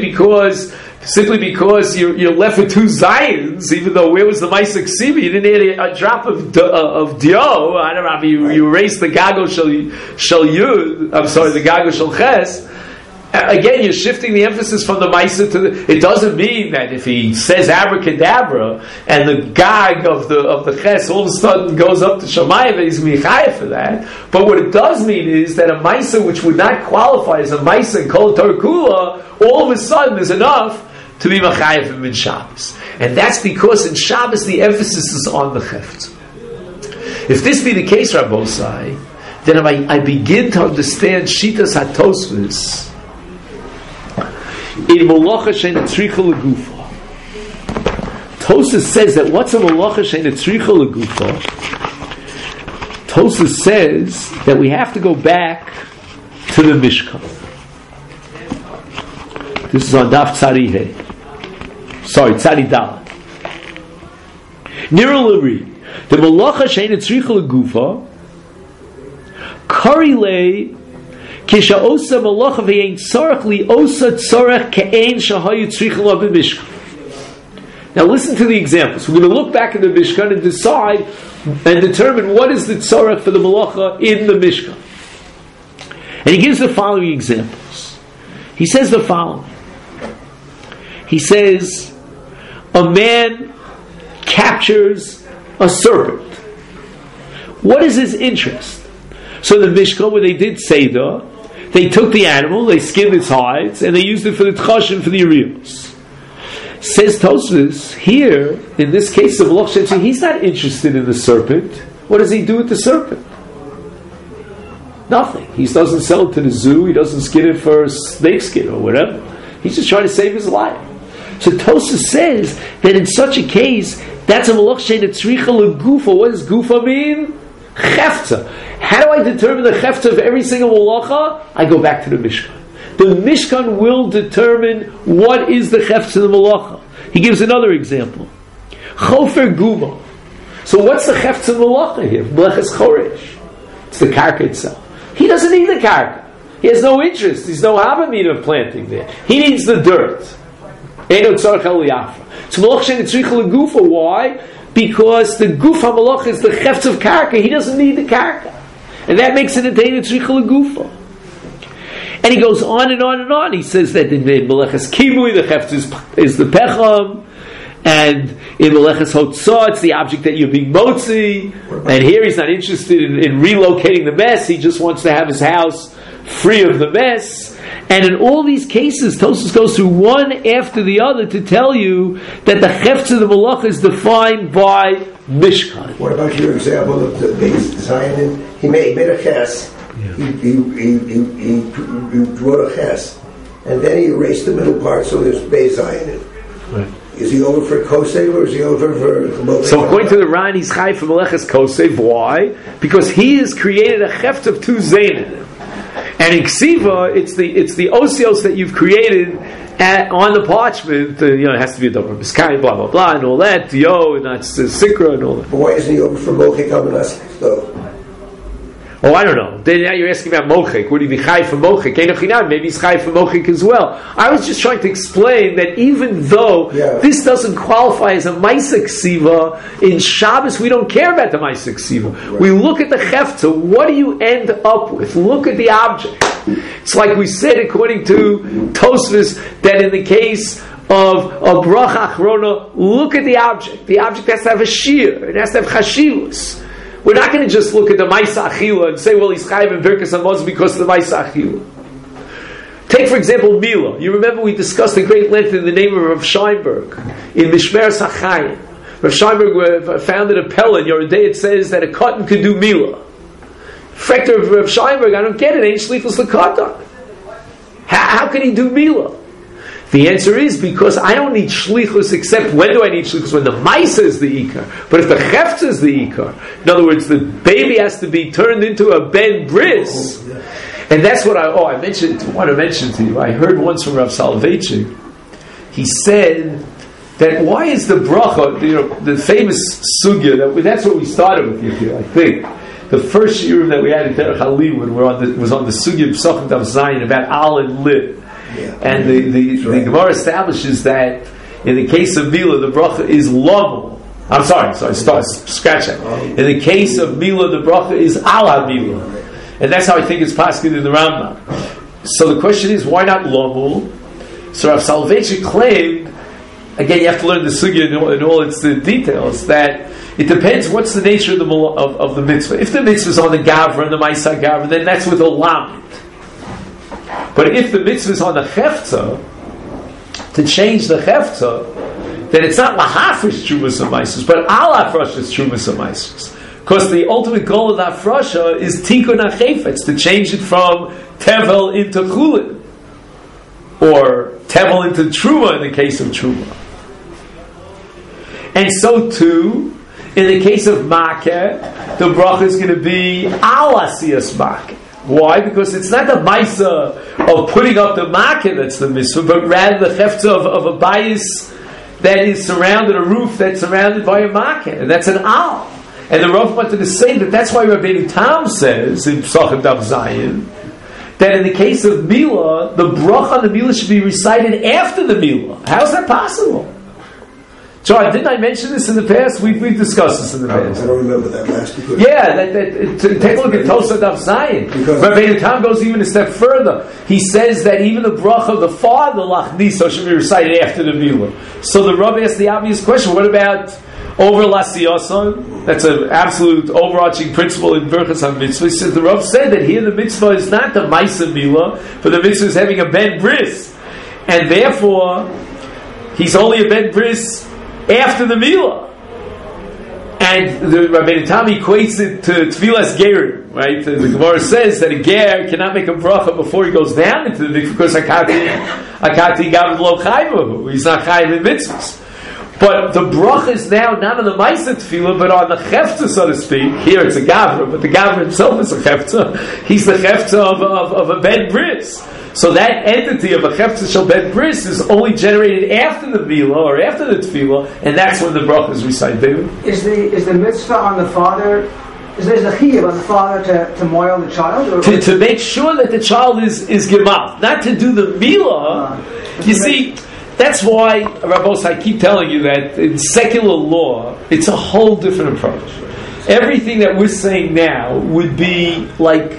Speaker 1: because you're left with two Zions, even though where was the Maisa Ksiva? You didn't add a drop of Dio. I don't know, you erased the Gago Shel Yud. I'm sorry, the Gago Shel Ches. Again, you're shifting the emphasis from the Maisa to the. It doesn't mean that if he says abracadabra and the Gag of the Ches all of a sudden goes up to Shamayim, that he's going to be chayav for that. But what it does mean is that a Maisa which would not qualify as a Maisa in Kol Torah Kula, all of a sudden is enough to be machayev in Shabbos. And that's because in Shabbos the emphasis is on the chefetz. If this be the case, Rabbosai, then I begin to understand Shitas HaTosfos in Molocha Shein Tzricha Legufa. Tosfos says that what's a malacha she'eina tzricha legufa? Tosfos says that we have to go back to the Mishkan. This is on Daf Tzadi Hey. Sorry, Tzadi Dalet. Nira L'ri, the malacha she'eina tzricha legufa, Karile kisha osa malacha ve'ein tzarech li osa tzarech ke'ein shahayu tzricha la b'mishkan. Now listen to the examples. We're going to look back at the Mishkan and decide and determine what is the tzarech for the malacha in the Mishkan. And he gives the following examples. He says the following. He says, a man captures a serpent. What is his interest? So the Mishkan, where they did Seder, they took the animal, they skinned its hides, and they used it for the tchashim, for the uriyos. Says Tosfos, here, in this case of Malach Shetzi, he's not interested in the serpent. What does he do with the serpent? Nothing. He doesn't sell it to the zoo, he doesn't skin it for snake skin or whatever. He's just trying to save his life. So Tosfos says that in such a case, that's a Malach She'eina tzricha legufa. What does gufa mean? Chefza. How do I determine the chefza of every single malacha? I go back to the Mishkan. The Mishkan will determine what is the chefza of the malacha. He gives another example. Chofer guma. So what's the chefza of the malacha here? Meleches choresh. It's the karka itself. He doesn't need the karka. He has no interest. He's no havamid of planting there. He needs the dirt. Eino tzarech el yafa. So Malach She'eina tzricha legufa. Why? Because the guf hamalach is the chefz of karka. He doesn't need the karka, and that makes it a eino tzricha legufa. And he goes on and on and on. He says that in Meleches Kimui the chefz is the pecham, and in Meleches Hotzah it's the object that you're being motzi. And here he's not interested in relocating the mess. He just wants to have his house free of the mess. And in all these cases, Tosfos goes through one after the other to tell you that the chefz of the malacha is defined by Mishkan.
Speaker 4: What about your example of the Beis Zayin? He made a ches. Yeah. He drew a ches, and then he erased the middle part, so there's Beis Zayin. Right. Is he over for Kosev or is he over for?
Speaker 1: So according to the Ran, he's chai for Meleches Kosev. Why? Because he has created a chefz of two zayin. And in Ksiva, it's the osios that you've created on the parchment. It has to be a double biskai, blah blah blah, and all that. And that's sikra and all that.
Speaker 4: But why isn't he over for mochik amanas though?
Speaker 1: Oh, I don't know. Then now you're asking about mochik. Would he be chai for mochik? Maybe he's chai for mochik as well. I was just trying to explain that even though this doesn't qualify as a Maisa Ksiva, in Shabbos we don't care about the Maisa Ksiva. Right. We look at the chefza. What do you end up with? Look at the object. It's like we said, according to Tosfos, that in the case of a bracha achrona, look at the object. The object has to have a shir. It has to have chashivus. We're not going to just look at the Maisa Achila and say, well, he's chayiv in Birkas Hamazon because of the Maisa Achila. Take, for example, Mila. You remember we discussed at great length in the name of Rav Scheinberg in Mishmeres HaChaim. Rav Scheinberg founded a Pella. In Yoredei it says that a cotton could do Mila. Factor of Rav Scheinberg, I don't get it. Ain't shlichus l'katan. How can he do Mila? The answer is because I don't need shlichus except when do I need shlichus? When the maisa is the ikar. But if the chefza is the ikar, in other words, the baby has to be turned into a ben bris. And that's what I want to mention to you. I heard once from Rav Soloveitchik. He said that why is the bracha, the famous sugya, that's what we started with here, I think. The first shiur that we had in Derech Hali when was on the sugya of Pesachim Daf Zayin about al and lit. Yeah. And the Gemara establishes that in the case of Mila, the bracha is lomo. I'm sorry, scratch that. In the case of Mila, the bracha is ala Mila. And that's how I think it's paskin in the Rambam. So the question is, why not lomo? So Rav Soloveitchik claimed, again, you have to learn the sugya in all its details, that it depends what's the nature of the mitzvah. If the mitzvah is on the gavra and the maisa gavra, then that's with a lamed. But if the mitzvah is on the chefza, to change the chefza, then it's not lahafresh trumas amaisros, but al hafrashas trumas amaisros. Because the ultimate goal of the hafrasha is tikkun hachefetz, to change it from tevel into chulin, or tevel into truma in the case of truma. And so too, in the case of Makeh, the bracha is going to be al asiyas Makeh. Why? Because it's not the Maisa of putting up the Makeh that's the mitzvah, but rather the Chefza of a bayis that is surrounded, a roof that's surrounded by a Makeh, and that's an al. And the Rav wanted to say that's why Rabbeinu Tam says in Psachim Daf Zayin that in the case of Milah, the bracha on the Milah should be recited after the Milah. How is that possible? John, didn't I mention this in the past? We've discussed this in the past.
Speaker 4: I don't remember that last.
Speaker 1: Yeah, take a look at Tosafot Daf Zayin. Rabbeinu Tam goes even a step further. He says that even the bracha of the father, Lachniso, should be recited after the Milah. So the Rav asked the obvious question, what about over Lasiyason? That's an absolute overarching principle in Berachos HaMitzvah. He says, the Rav said that here the mitzvah is not the Maisa Milah, but the mitzvah is having a Ben Bris. And therefore, he's only a Ben Bris after the Milah. And the Rabbeinu Tam equates it to Tfilas Gerim, right? The Gemara says that a Ger cannot make a bracha before he goes down into the mikveh because Akati Gavin Lo Chayvahu. He's not Chayv in mitzvahs. But the bracha is now not on the Maisa Tefillah, but on the Chefza, so to speak. Here it's a Gavra, but the Gavra himself is a Chefza. He's the Chefza of a Ben Bris. So that entity of a Chefza Shel Ben Bris is only generated after the Milah or after the Tefillah, and that's when the bracha is recited. David?
Speaker 5: Is the mitzvah on the father? Is there the chiyuv on the father to moil the child? Or
Speaker 1: to make sure that the child is gemal, not to do the Milah. You see, that's why, Rabbos, I keep telling you that in secular law, it's a whole different approach. Everything that we're saying now would be like,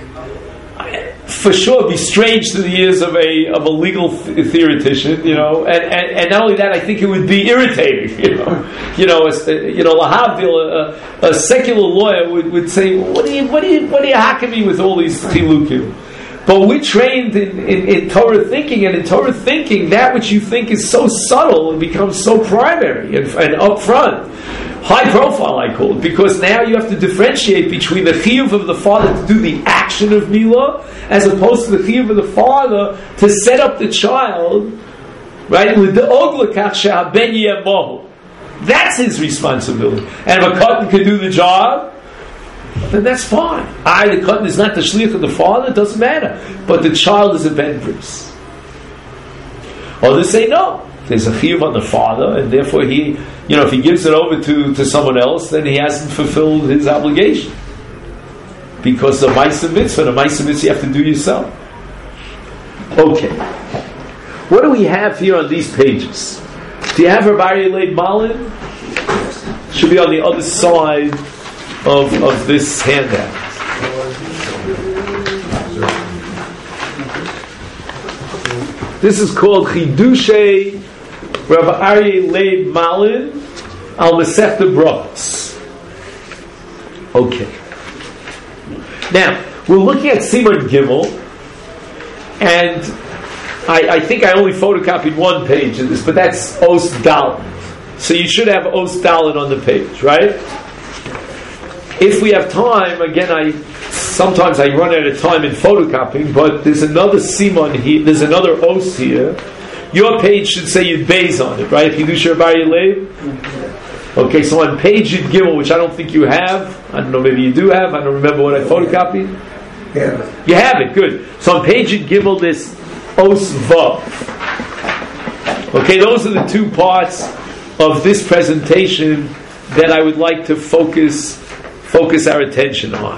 Speaker 1: for sure, be strange to the ears of a legal theoretician, and not only that, I think it would be irritating, lahavdil, a secular lawyer would say, what do you hacking me with all these chilukim? But we're trained in Torah thinking, and in Torah thinking, that which you think is so subtle, it becomes so primary and upfront. High profile, I call it, because now you have to differentiate between the chiyuv of the father to do the action of Milah, as opposed to the chiyuv of the father to set up the child, right? That's his responsibility. And if a katan can do the job, then that's fine. The katan is not the shliach of the father, it doesn't matter. But the child is a Ben Bris. Others say no. There's a chiyuv on the father, and therefore he, if he gives it over to someone else, then he hasn't fulfilled his obligation. Because the Maisa Mitzvah you have to do yourself. Okay. What do we have here on these pages? Do you have Rabbi Aryeh Leib Malin? Should be on the other side of this handout. This is called Chidushei Rabbi Aryeh Leib Malin al Masechta Brachos. Okay. Now, we're looking at Siman Gimel, and I think I only photocopied one page of this, but that's Os Dalet. So you should have Os Dalet on the page, right? If we have time, again, sometimes I run out of time in photocopying, but there's another Siman here, there's another Os here. Your page should say Yud Beis on it, right? If you do Rabbi Aryeh Leib. Okay, so on page Yud Gimel, which I don't think you have, I don't know, maybe you do have, I don't remember what I photocopied.
Speaker 4: Yeah.
Speaker 1: You have it, good. So on page Yud Gimel, this Os Vav. Okay, those are the two parts of this presentation that I would like to focus our attention on.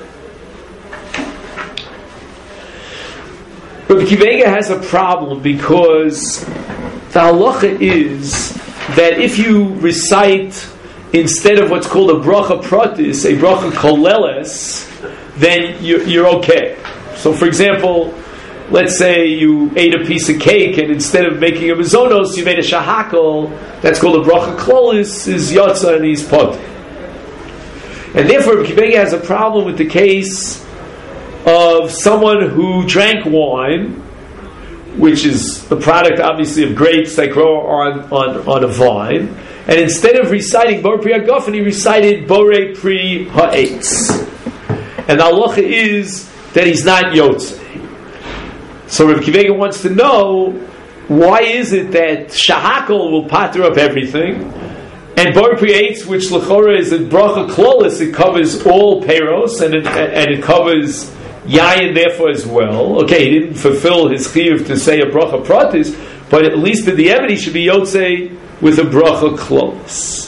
Speaker 1: Rabbi Akiva Eiger has a problem because the halacha is that if you recite instead of what's called a bracha pratis, a bracha koleles, then you're okay. So, for example, let's say you ate a piece of cake and instead of making a mizonos, you made a shahakol. That's called a bracha klolis, is yotza and he's pot. And therefore, Rabbi Akiva Eiger has a problem with the case of someone who drank wine, which is the product, obviously, of grapes that grow on a vine, and instead of reciting Borei Pri HaGofen, he recited Borei Pri HaEtz. And the halacha is that he's not Yotzei. So Rabbi Akiva Eiger wants to know, why is it that Shahakol will patter up everything, And Bar Pri which L'chora is a bracha klolis, it covers all peros, and it covers yayin therefore as well. Okay, he didn't fulfill his chiyuv to say a bracha pratis, but at least in the Eved he should be yotzei with a bracha klolis.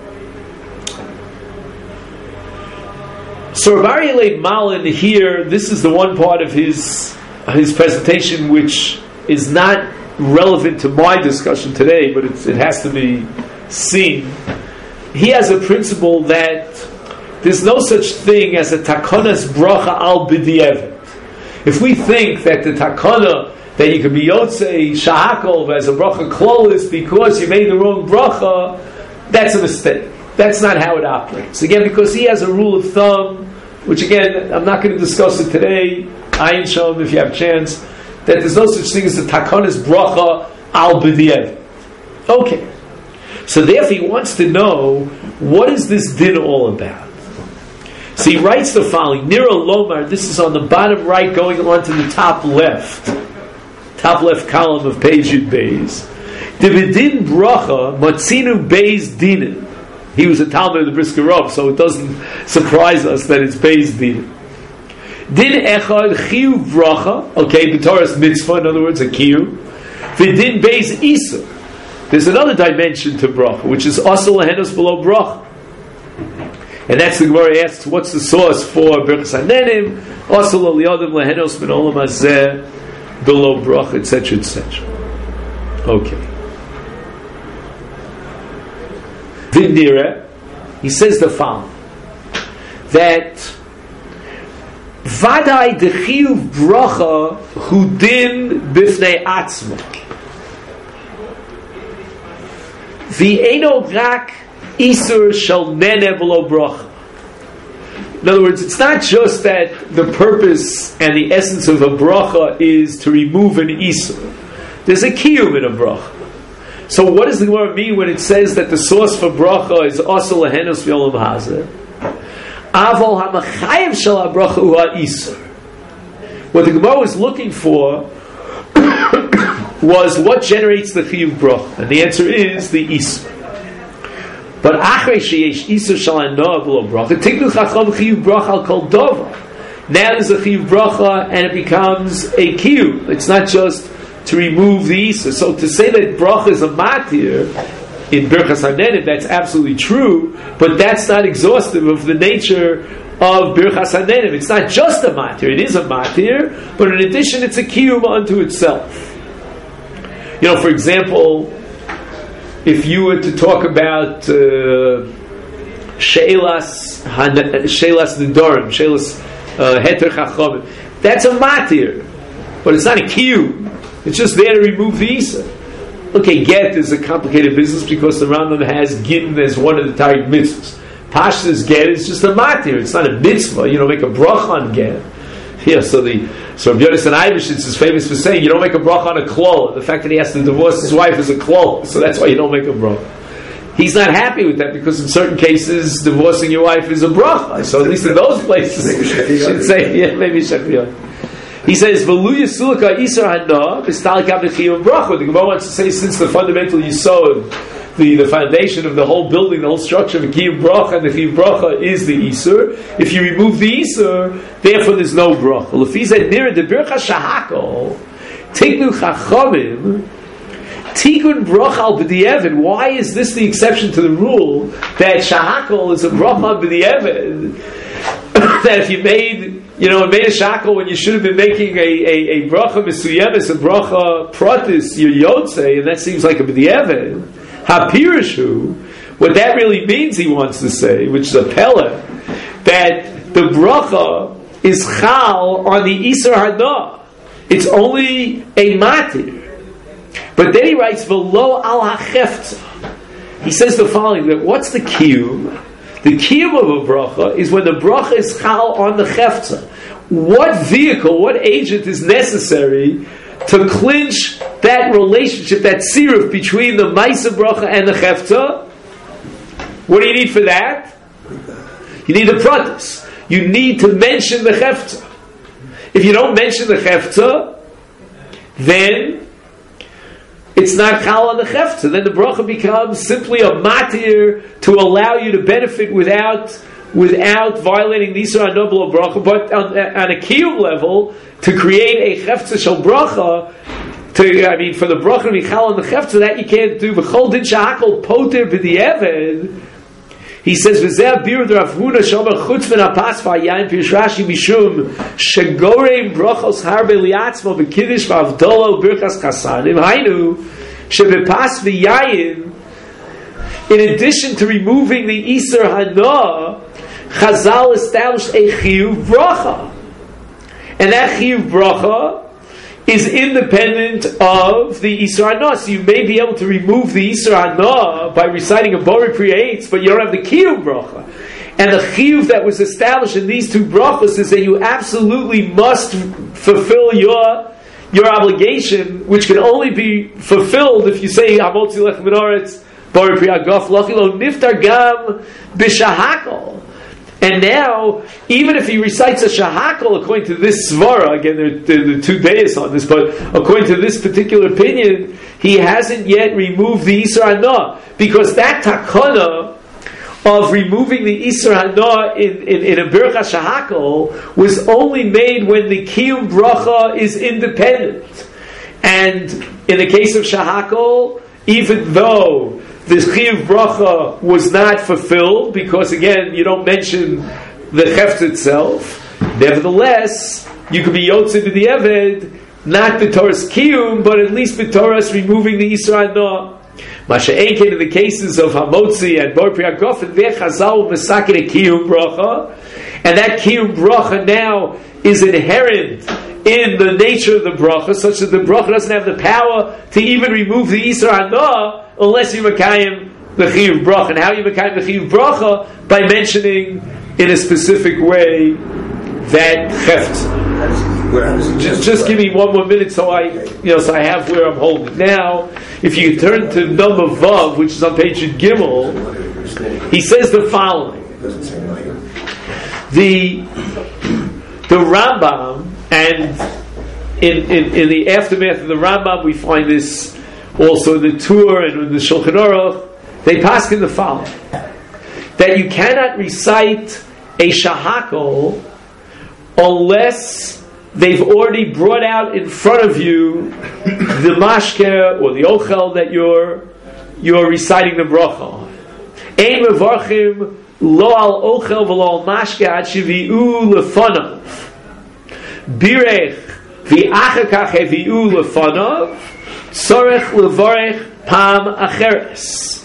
Speaker 1: So Rav Aryeh Leib Malin here, this is the one part of his presentation which is not relevant to my discussion today, but it has to be seen. He has a principle that there's no such thing as a takonas bracha al b'di'evet. If we think that the takana that you can be yotzei shahakol as a bracha klolis because you made the wrong bracha, that's a mistake. That's not how it operates. Again, because he has a rule of thumb, which again, I'm not going to discuss it today, Ayin Shom, if you have a chance, that there's no such thing as a takonas bracha al b'di'evet. Okay. So therefore he wants to know, what is this din all about? So he writes the following, Nira Lomar, this is on the bottom right going on to the top left column of page Yud Beis. Dividin bracha matzinu beis dinin. He was a Talmud of the Brisker Rav, so it doesn't surprise us that it's beis dinin. Din echad chiyuv bracha, okay, b'Torah's mitzvah, in other words, a chiyuv. V'din beis isur. There's another dimension to bracha, which is asur lehenos below bracha. And that's the Gemara asks, what's the source for Birchas Hanenim? Asur l'liyadim lehenos min olam hazeh below bracha, etc., etc. Okay. V'nira, he says the following, that Vadai dechiyuv bracha hu din bifnei atzma. V'eino rak isur shel nene below bracha. In other words, it's not just that the purpose and the essence of a bracha is to remove an isur. There's a kiyum in a bracha. So what does the Gemara mean when it says that the source for bracha is asur lehenos v'olam hazeh? Avol hamachayev shel habracha hu ha'isur. What the Gemara was looking for was what generates the chiyuv bracha, and the answer is the isur. But achrei sheyesh isur shel hanoah below bracha, tiknu chacham chiyuv bracha al kol davar. Now there's a chiyuv bracha, and it becomes a kiyuv. It's not just to remove the isur. So to say that bracha is a matir in Birchas Hanenim, that's absolutely true, but that's not exhaustive of the nature of Birchas Hanenim. It's not just a matir, it is a matir, but in addition it's a kiyum unto itself. You know, for example, if you were to talk about Sheilas Nidorim, Sheilas Heter Chachamim, that's a matir, but it's not a kiyum. It's just there to remove the isur. Okay, get is a complicated business because the Rambam has gittin as one of the target mitzvahs. Pashtas get is just a matir. It's not a mitzvah. You don't make a bracha on get. Yeah, so Rabbi Yonasan Eibeshitz is famous for saying you don't make a bracha on a klol. The fact that he has to divorce his wife is a klol, so that's why you don't make a bracha. He's not happy with that because in certain cases divorcing your wife is a bracha. So at least in those places, you should say, yeah, maybe shafiyah. He says, "V'lu yisulka isar hana b'stalik abdechiyuv bracha." The Gemara wants to say, since the fundamental yisod, the foundation of the whole building, the whole structure of the chiyuv bracha and the chiyuv bracha is the isur. If you remove the isur, therefore there's no bracha. Lefi zed nira de bircha shahakol tiknu chachamim tikun bracha al b'di'evet. Why is this the exception to the rule that shahakol is a bracha b'di'evet? That if you made a shackle when you should have been making a bracha mesuyemes, a bracha pratis, your yotzei, and that seems like a b'di'evet. Hapirishu, what that really means, he wants to say, which is a pella, that the bracha is chal on the isur hana. It's only a matir. But then he writes v'lo al hachefta. He says the following: that what's the kiyum? The kiyum of a bracha is when the bracha is chal on the chefta. What vehicle, what agent is necessary to clinch that relationship, that siruf between the ma'aseh bracha and the chefta? What do you need for that? You need the pratis. You need to mention the chefta. If you don't mention the chefta, then it's not chal on the chefta. Then the bracha becomes simply a matir to allow you to benefit without violating the Isra Hanobel bracha. But on a kiyum level, to create a chefta shel bracha, for the bracha to be chal on the chefta, that you can't do. V'chol din shahakol poter b'di'eved. He says, "V'zeh bir Rav Huna shomer chutz min hapas v'ayayim pirush Rashi mishum shegorem brachos harbe liatzmo b'kiddush v'avdolo birchas chasanim hainu shebepas v'yayim." In addition to removing the Iser Hana, Chazal established a chiyuv bracha, and that chiyuv bracha is independent of the Isra Hana. So you may be able to remove the Isra Hana by reciting a Bori Pri-Eitz, but you don't have the Kiyuv bracha. And the Chiyuv that was established in these two brachas is that you absolutely must fulfill your obligation, which can only be fulfilled if you say Hamotzi Lech Min Haaretz Bori Pri Agaf Lachi Lo Niftar Gam B'Shahakol. And now, even if he recites a shahakal, according to this svara, again, there are two days on this, but according to this particular opinion, he hasn't yet removed the Isra Hana, because that takana of removing the Isra Hana in a bircha shahakal was only made when the kiyum bracha is independent. And in the case of shahakal, even though this chiyuv bracha was not fulfilled, because again, you don't mention the cheft itself. Nevertheless, you could be yotzei b'di'eved, not b'toras kiyum, but at least b'toras removing the Isra Hana. Masha Einken in the cases of Hamotzi and Bor Pri Hagaf and Vechazal Mesakin a kiyum bracha, and that kiyum bracha now is inherent in the nature of the bracha, such that the bracha doesn't have the power to even remove the Isra Hana unless you makayim the chiyuv bracha. And how you makayim the chiyuv bracha? By mentioning in a specific way that cheft. Just give me one more minute, so I have where I'm holding. Now, if you turn to number Vav, which is on page Gimel, he says the following: the Rambam, and in the aftermath of the Rambam, we find this also in the Tur and in the Shulchan Aruch. They paskin the following: that you cannot recite a shahakol unless they've already brought out in front of you the mashke or the ochel that you're reciting the bracha on. Ein mevarchim lo al ochel v'lo al mashke ad shevi'u lefanav birech v'achakach hevi'u lefanav tzorech levarech pam acheres.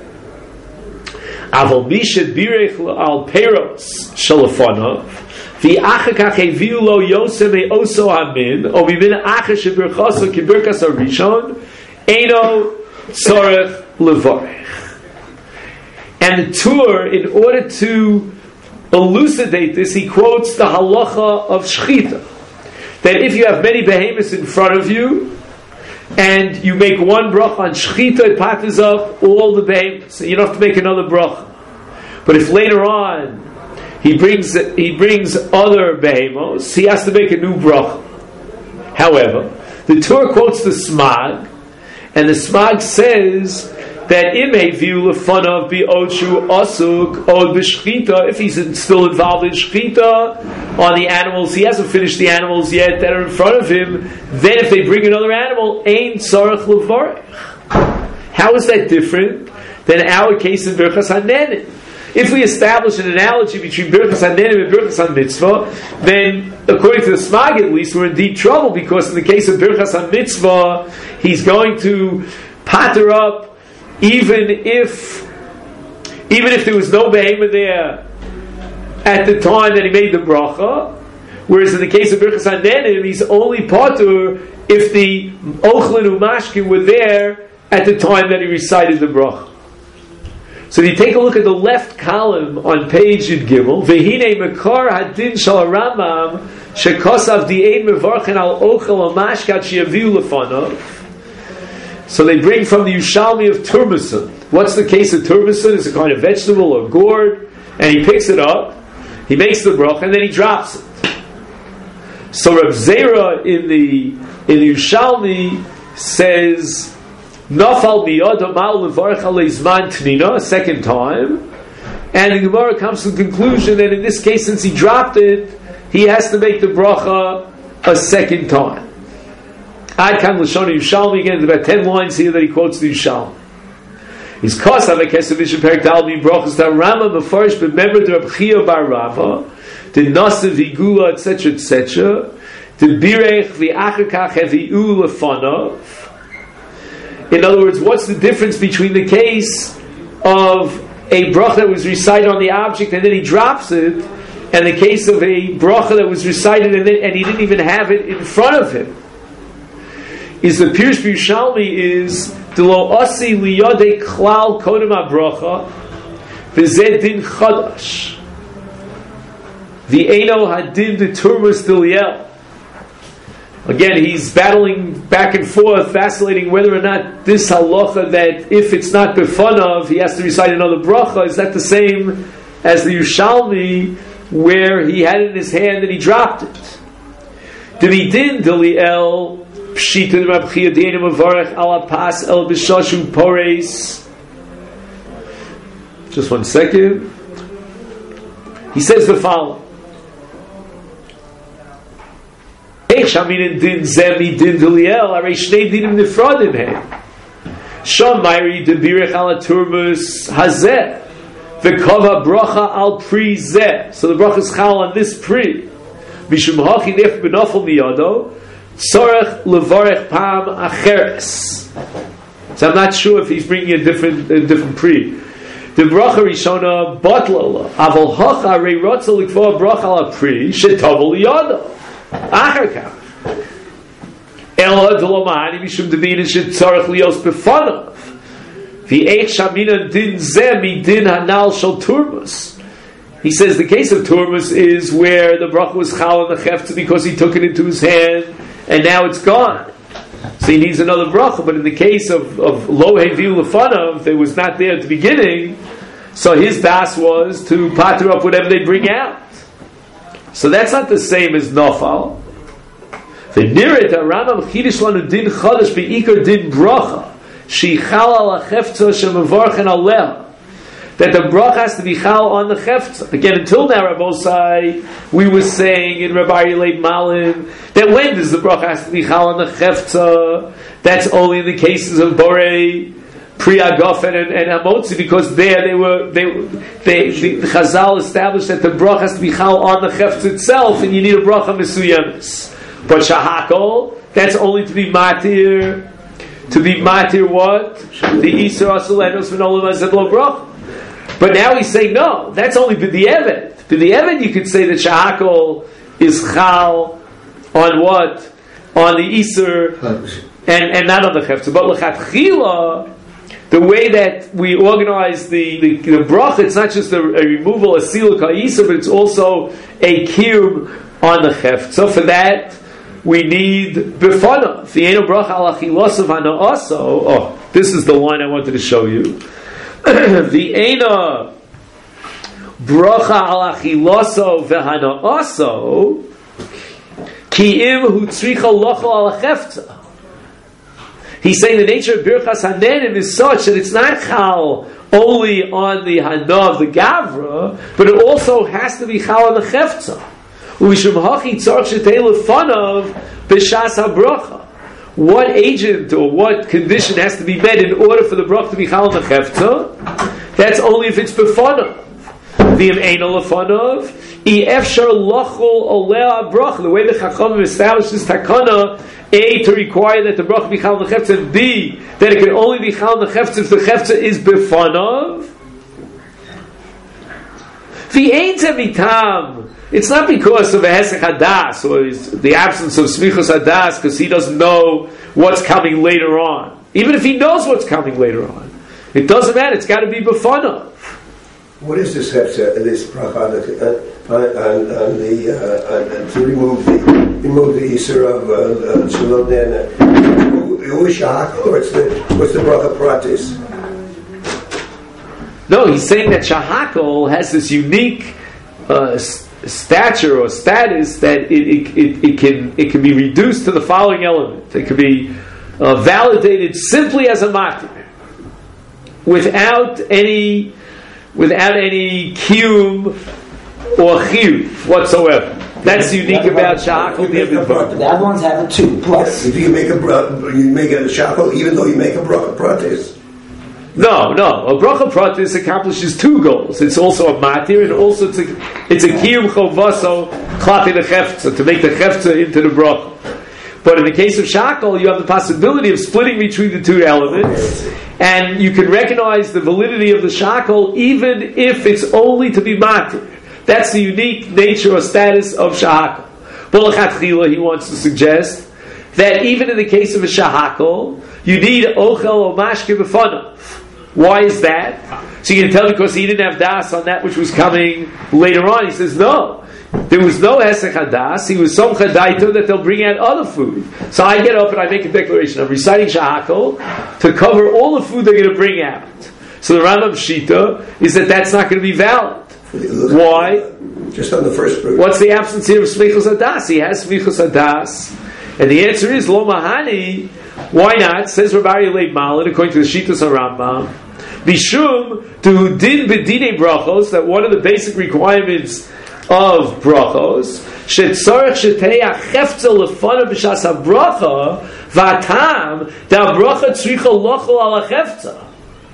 Speaker 1: Aval mishet birech al peros shalafanav v'achakach hevi'u lo yosem e'oso hamin o b'min achar shebirchaso kibirkas harishon eino tzorech levarech. And the Tur, in order to elucidate this, he quotes the halacha of shchita, that if you have many behemoths in front of you and you make one bracha on shchita, it patters up all the behemoths, so you don't have to make another bracha. But if later on he brings other behemoths, he has to make a new bracha. However, the Tur quotes the Smag, and the Smag says that imay view lefanav bi odshu asuk od b'shchita, if he's still involved in shchita on the animals, he hasn't finished the animals yet that are in front of him, then if they bring another animal, ein tzarech levarech. How is that different than our case in Birchas HaNenim? If we establish an analogy between Birchas HaNenim and Birchas HaMitzvah, then according to the Smag at least, we're in deep trouble, because in the case of Birchas HaMitzvah, he's going to patter up even if there was no behemoth there at the time that he made the bracha, whereas in the case of Birchas HaNenim, he's only patur if the ochlin umashkin were there at the time that he recited the bracha. So if you take a look at the left column on page Yud Gimel, v'hinei mekar hadin shal Rambam shekosav di'ein mevarchen al ochel umashkat sheyaviu lefanav. So they bring from the Yushalmi of Turmison. What's the case of Turmison? It's a kind of vegetable or gourd, and he picks it up, he makes the bracha, and then he drops it. So Rav Zera in the Yushalmi says Nafal miyada mal levarech alei zman tnina, a second time. And the Gemara comes to the conclusion that in this case, since he dropped it, he has to make the bracha a second time. Ad kan l'shon Yerushalmi, again, there's about 10 lines here that he quotes the Yerushalmi. He's kosav a Vision Perik Dalmi brachas that Rama mefarish b'member the Reb Chia bar Rava, the Nasiv Igula, etc., etc., the Birech v'acher kach hevi'u lefanav. In other words, what's the difference between the case of a bracha that was recited on the object and then he drops it, and the case of a bracha that was recited and he didn't even have it in front of him? Is the Pirush Yerushalmi is the lo asi liyadei klal kodem habracha v'zeh din chadash v'eino hadin de turmus diliel. Again, he's battling back and forth, vacillating whether or not this halacha that if it's not befanav, he has to recite another bracha, is that the same as the Yerushalmi where he had it in his hand and he dropped it? D'vidin diliel pshita Reb Chia de'enu mevarech ala pas el b'shoshu pores. Just 1 second. He says the following. Din zemi din diliel are shnei dinim nifradim he. Shom mayri de birech ala turbus hazeh v'kova bracha al pri zeh. So the bracha is chal on this pri. Mishum hachi nef benafel miyado tzorech levarech pam acheres. So I'm not sure if he's bringing a different pri. The bracha rishona batlala aval hacha rei rotza likva bracha al pri shetavel yado. Acharka. Ela delomani mishum devinin shetzarich lios befanav. V'eich shamina din zeh din hanal shel turmus. He says the case of turmus is where the bracha was chal on the chefta because he took it into his hand and now it's gone. So he needs another bracha. But in the case of lo heviu lefanav, it was not there at the beginning. So his das was to patter up whatever they bring out. So that's not the same as nafal. V'niret Rambam chidish lanu din chadash beikar din bracha shichal al hachefta shemavarchen aleha. That the bracha has to be chal on the chefta. Again, until now, Rabbosai, we were saying in Rabbi Yilei Malin that when does the bracha has to be chal on the chefta? That's only in the cases of borei, Pri Agafen and Hamotzi, because there the Chazal established that the bracha has to be chal on the chefetz itself, and you need a bracha mesuyemis. But shahakol, that's only to be matir what? The Isra Asalenos V'nolam Azed Lo bracha. But now he's saying no, that's only b'di'evet. B'di'evet you could say that shahakol is chal on what? On the Isra and not on the chefetz. But l'chatchila, the way that we organize the bracha, it's not just a removal, a seal ka'isa, but it's also a kiyum on the chef. So for that, we need befana. V'yeinu bracha al achilosav hana'aso. Oh, this is the line I wanted to show you. V'yeinu bracha al achilosav v'hana'aso ki'im hu tzricha lochal al chefta. He's saying the nature of Birchas Hanenim is such that it's not chal only on the hana of the gavra, but it also has to be chal on the chefza. U'mishum hachi tzarich shetei lefanav b'shas habracha. What agent or what condition has to be met in order for the bracha to be chal on the chefza? That's only if it's b'fanav. V'im eino lefanav efshar lachol oleh habracha. The way the Chachamim established this takana, A, to require that the bracha be chal on the chefza, and B, that it can only be chal on the chefza if the chefza is befanav. It's not because of a hesek hadas or the absence of smichos hadas, because he doesn't know what's coming later on. Even if he knows what's coming later on, it doesn't matter. It's got to be befanav.
Speaker 4: What is this hefzer, this bracha to remove the Yisur of Shalom Nana? What's the bracha pratis?
Speaker 1: No, he's saying that shahakol has this unique stature or status that it can be reduced to the following element. It could be validated simply as a matir, without any kiyum or chiyuv whatsoever. That's unique about shahakol.
Speaker 3: The other ones have a 2 plus.
Speaker 4: If you make a shahakol, even though you make a bracha pratis.
Speaker 1: No. A bracha pratis accomplishes 2 goals. It's also a matir, and also it's a kiyum chovaso klati the chefza, to make the chefza into the bracha. But in the case of shahakol, you have the possibility of splitting between the 2 elements, and you can recognize the validity of the shahakol even if it's only to be matir. That's the unique nature or status of shahakol. But l'chatchila, he wants to suggest that even in the case of a shahakol, you need ochel or mashke b'fanav. Why is that? So you can tell because he didn't have das on that which was coming later on. He says, no. There was no hesech hadas. He was some chadaita that they'll bring out other food. So I get up and I make a declaration. I'm reciting shahakol to cover all the food they're going to bring out. So the Rambam Shita is that that's not going to be valid. Why?
Speaker 4: Just on the first fruit.
Speaker 1: What's the absence here of smichus hadas? He has smichus hadas, and the answer is lo mahani. Why not? Says Rabbi Leib Malin, according to the Shitas Rambam, bishum to din bedine brachos, that one of the basic requirements of brachos shetzarich shetei achefza lefana b'shas habracha v'atam da bracha tzricha lochol al achefza.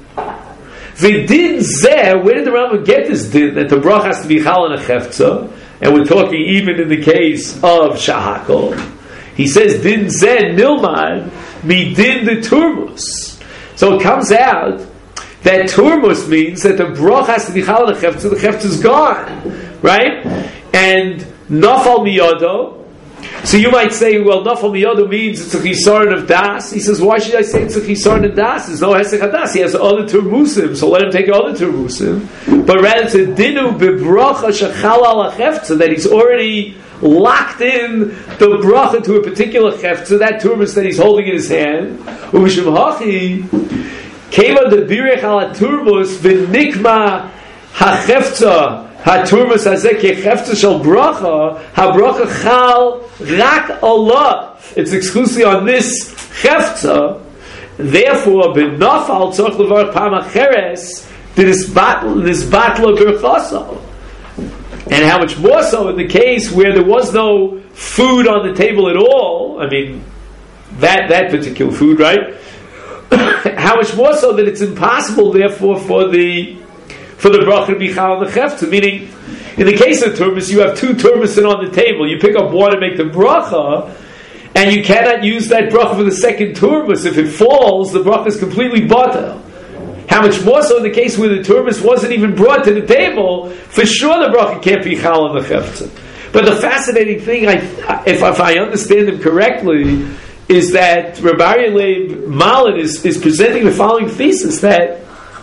Speaker 1: The din zeh, where did the Rambam get this din that the bracha has to be chal and a chefza? And we're talking even in the case of shahakol. He says din zeh nilmad mi din the turmus. So it comes out that turmus means that the bracha has to be chal and a chefza. The chefza is gone, right? And nafal miyado. So you might say, well, nafal miyodo means it's a chisaron of das. He says, why should I say it's a chisaron of das? There's no hesech hadas. He has other turmusim, so let him take other turmusim. But rather it's a dinu bebracha shechal ala chefza, that he's already locked in the bracha to a particular chefza, that turmus that he's holding in his hand. Uvishim hachi keva de birech ala turmus v'nikma hachefza ha-turmus hazeh ke-chefza shel bracha, ha-bracha chal rak olav. It's exclusively on this chefza. Therefore, b'nafal tzorch levarach pam acheres this batla berchaso. And how much more so in the case where there was no food on the table at all? I mean, that particular food, right? How much more so that it's impossible, therefore, for the bracha to be chal on the chefza. Meaning, in the case of turmus, you have 2 turmusin on the table. You pick up one to make the bracha, and you cannot use that bracha for the second turmus. If it falls, the bracha is completely batel. How much more so in the case where the turmus wasn't even brought to the table? For sure, the bracha can't be chal on the chefza. But the fascinating thing, if I understand him correctly, is that Rabbi Leib Malin is presenting the following thesis, that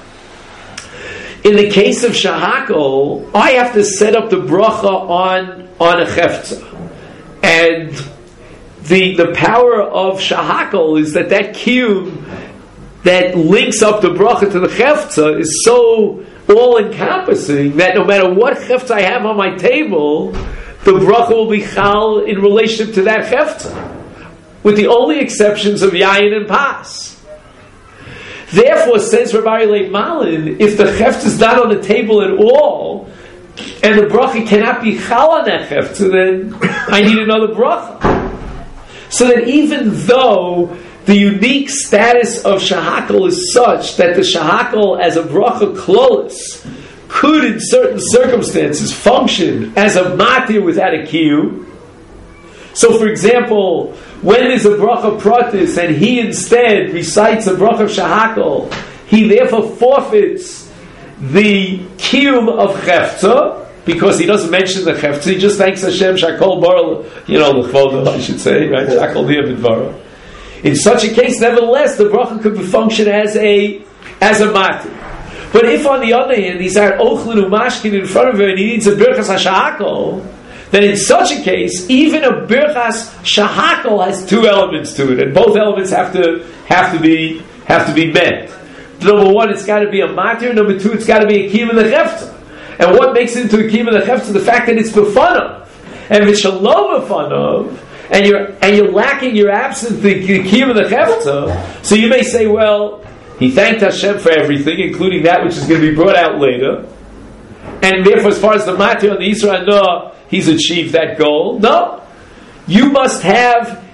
Speaker 1: in the case of shahakol, I have to set up the bracha on a chefza. And the power of shahakol is that kiyum that links up the bracha to the chefza is so all-encompassing that no matter what chefza I have on my table, the bracha will be chal in relationship to that chefza, with the only exceptions of yayin and pas. Therefore, says Rabbi Leib Malin, if the chefza is not on the table at all, and the bracha cannot be chal on that chefza, then I need another bracha. So that even though the unique status of shahakol is such that the shahakol as a bracha klolis could in certain circumstances function as a matir without a kiyum. So for example, when there's a bracha pratis and he instead recites a bracha of shahakol, he therefore forfeits the kiyum of chefza, because he doesn't mention the chefza, he just thanks Hashem, shakol bar, l'chvodo, I should say, right? Shakol diya b'dvara. In such a case, nevertheless, the bracha could function as a matir. But if, on the other hand, he's at ochlin umashkin in front of him and he needs a birchas hashahakol, then in such a case, even a birchas shahakol has 2 elements to it, and both elements have to be met. Number 1, it's got to be a matir. Number 2, it's got to be a kiyum in the chefza. And what makes it into a kiyum in the chefza? The fact that it's b'fanav. And v'shalom b'fanav, and you're lacking, you're absent the kiyum of the chefta. So you may say, well, he thanked Hashem for everything, including that which is going to be brought out later, and therefore, as far as the matir on the Yisra Noah, he's achieved that goal. No, you must have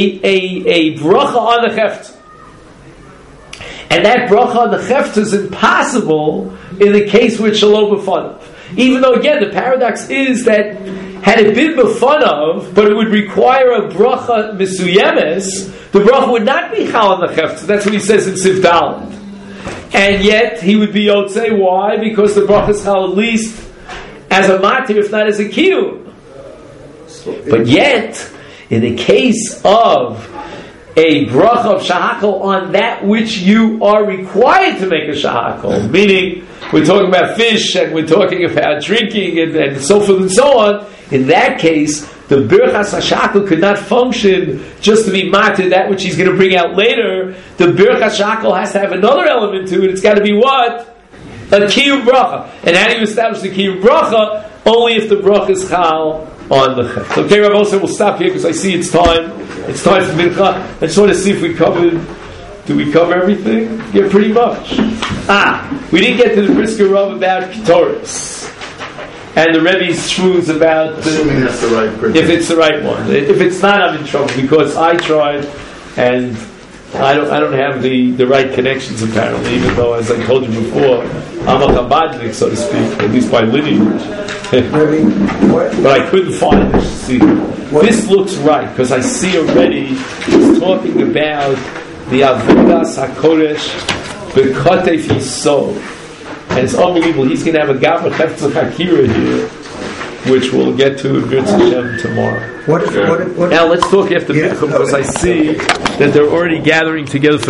Speaker 1: a bracha on the chefta. And that bracha on the chefta is impossible in the case with shalom b'fanav. Even though, again, the paradox is that had it been b'fanav, but it would require a bracha misuyemes, the bracha would not be chal on the chefta. That's what he says in Siv Dalet. And yet, he would be yotzei. Why? Because the bracha is chal at least as a matir, if not as a kiyum. But yet, in the case of a bracha of shahakol on that which you are required to make a shahakol, meaning we're talking about fish and we're talking about drinking and so forth and so on, in that case, the birchas hashakol could not function just to be matir that which he's going to bring out later. The birchas hashakol has to have another element to it. It's got to be what? A kiyum bracha. And how do you establish the kiyum bracha? Only if the bracha is chal on the chef. Okay, Rav Oser, we'll stop here because I see it's time. It's time for mincha. I just want to see if we covered. Do we cover everything? Yeah, pretty much. We didn't get to the Brisker Rav about Ketores and the Rebbe's shmooze about
Speaker 2: assuming that's the right Brisker.
Speaker 1: If it's the right one. If it's not, I'm in trouble because I tried and I don't have the right connections apparently. Even though, as I told you before, I'm a Chabadnik, so to speak, at least by lineage. But I couldn't find it. See, this looks right because I see already he's talking about the Avodas HaKodesh B'Kotef Yisod, and it's unbelievable. He's going to have a Gavra Chefetz Hakira here, which we'll get to in B'Yirtzeh Hashem tomorrow.
Speaker 4: What?
Speaker 1: Now let's talk after Mincha because I see that they're already gathering together for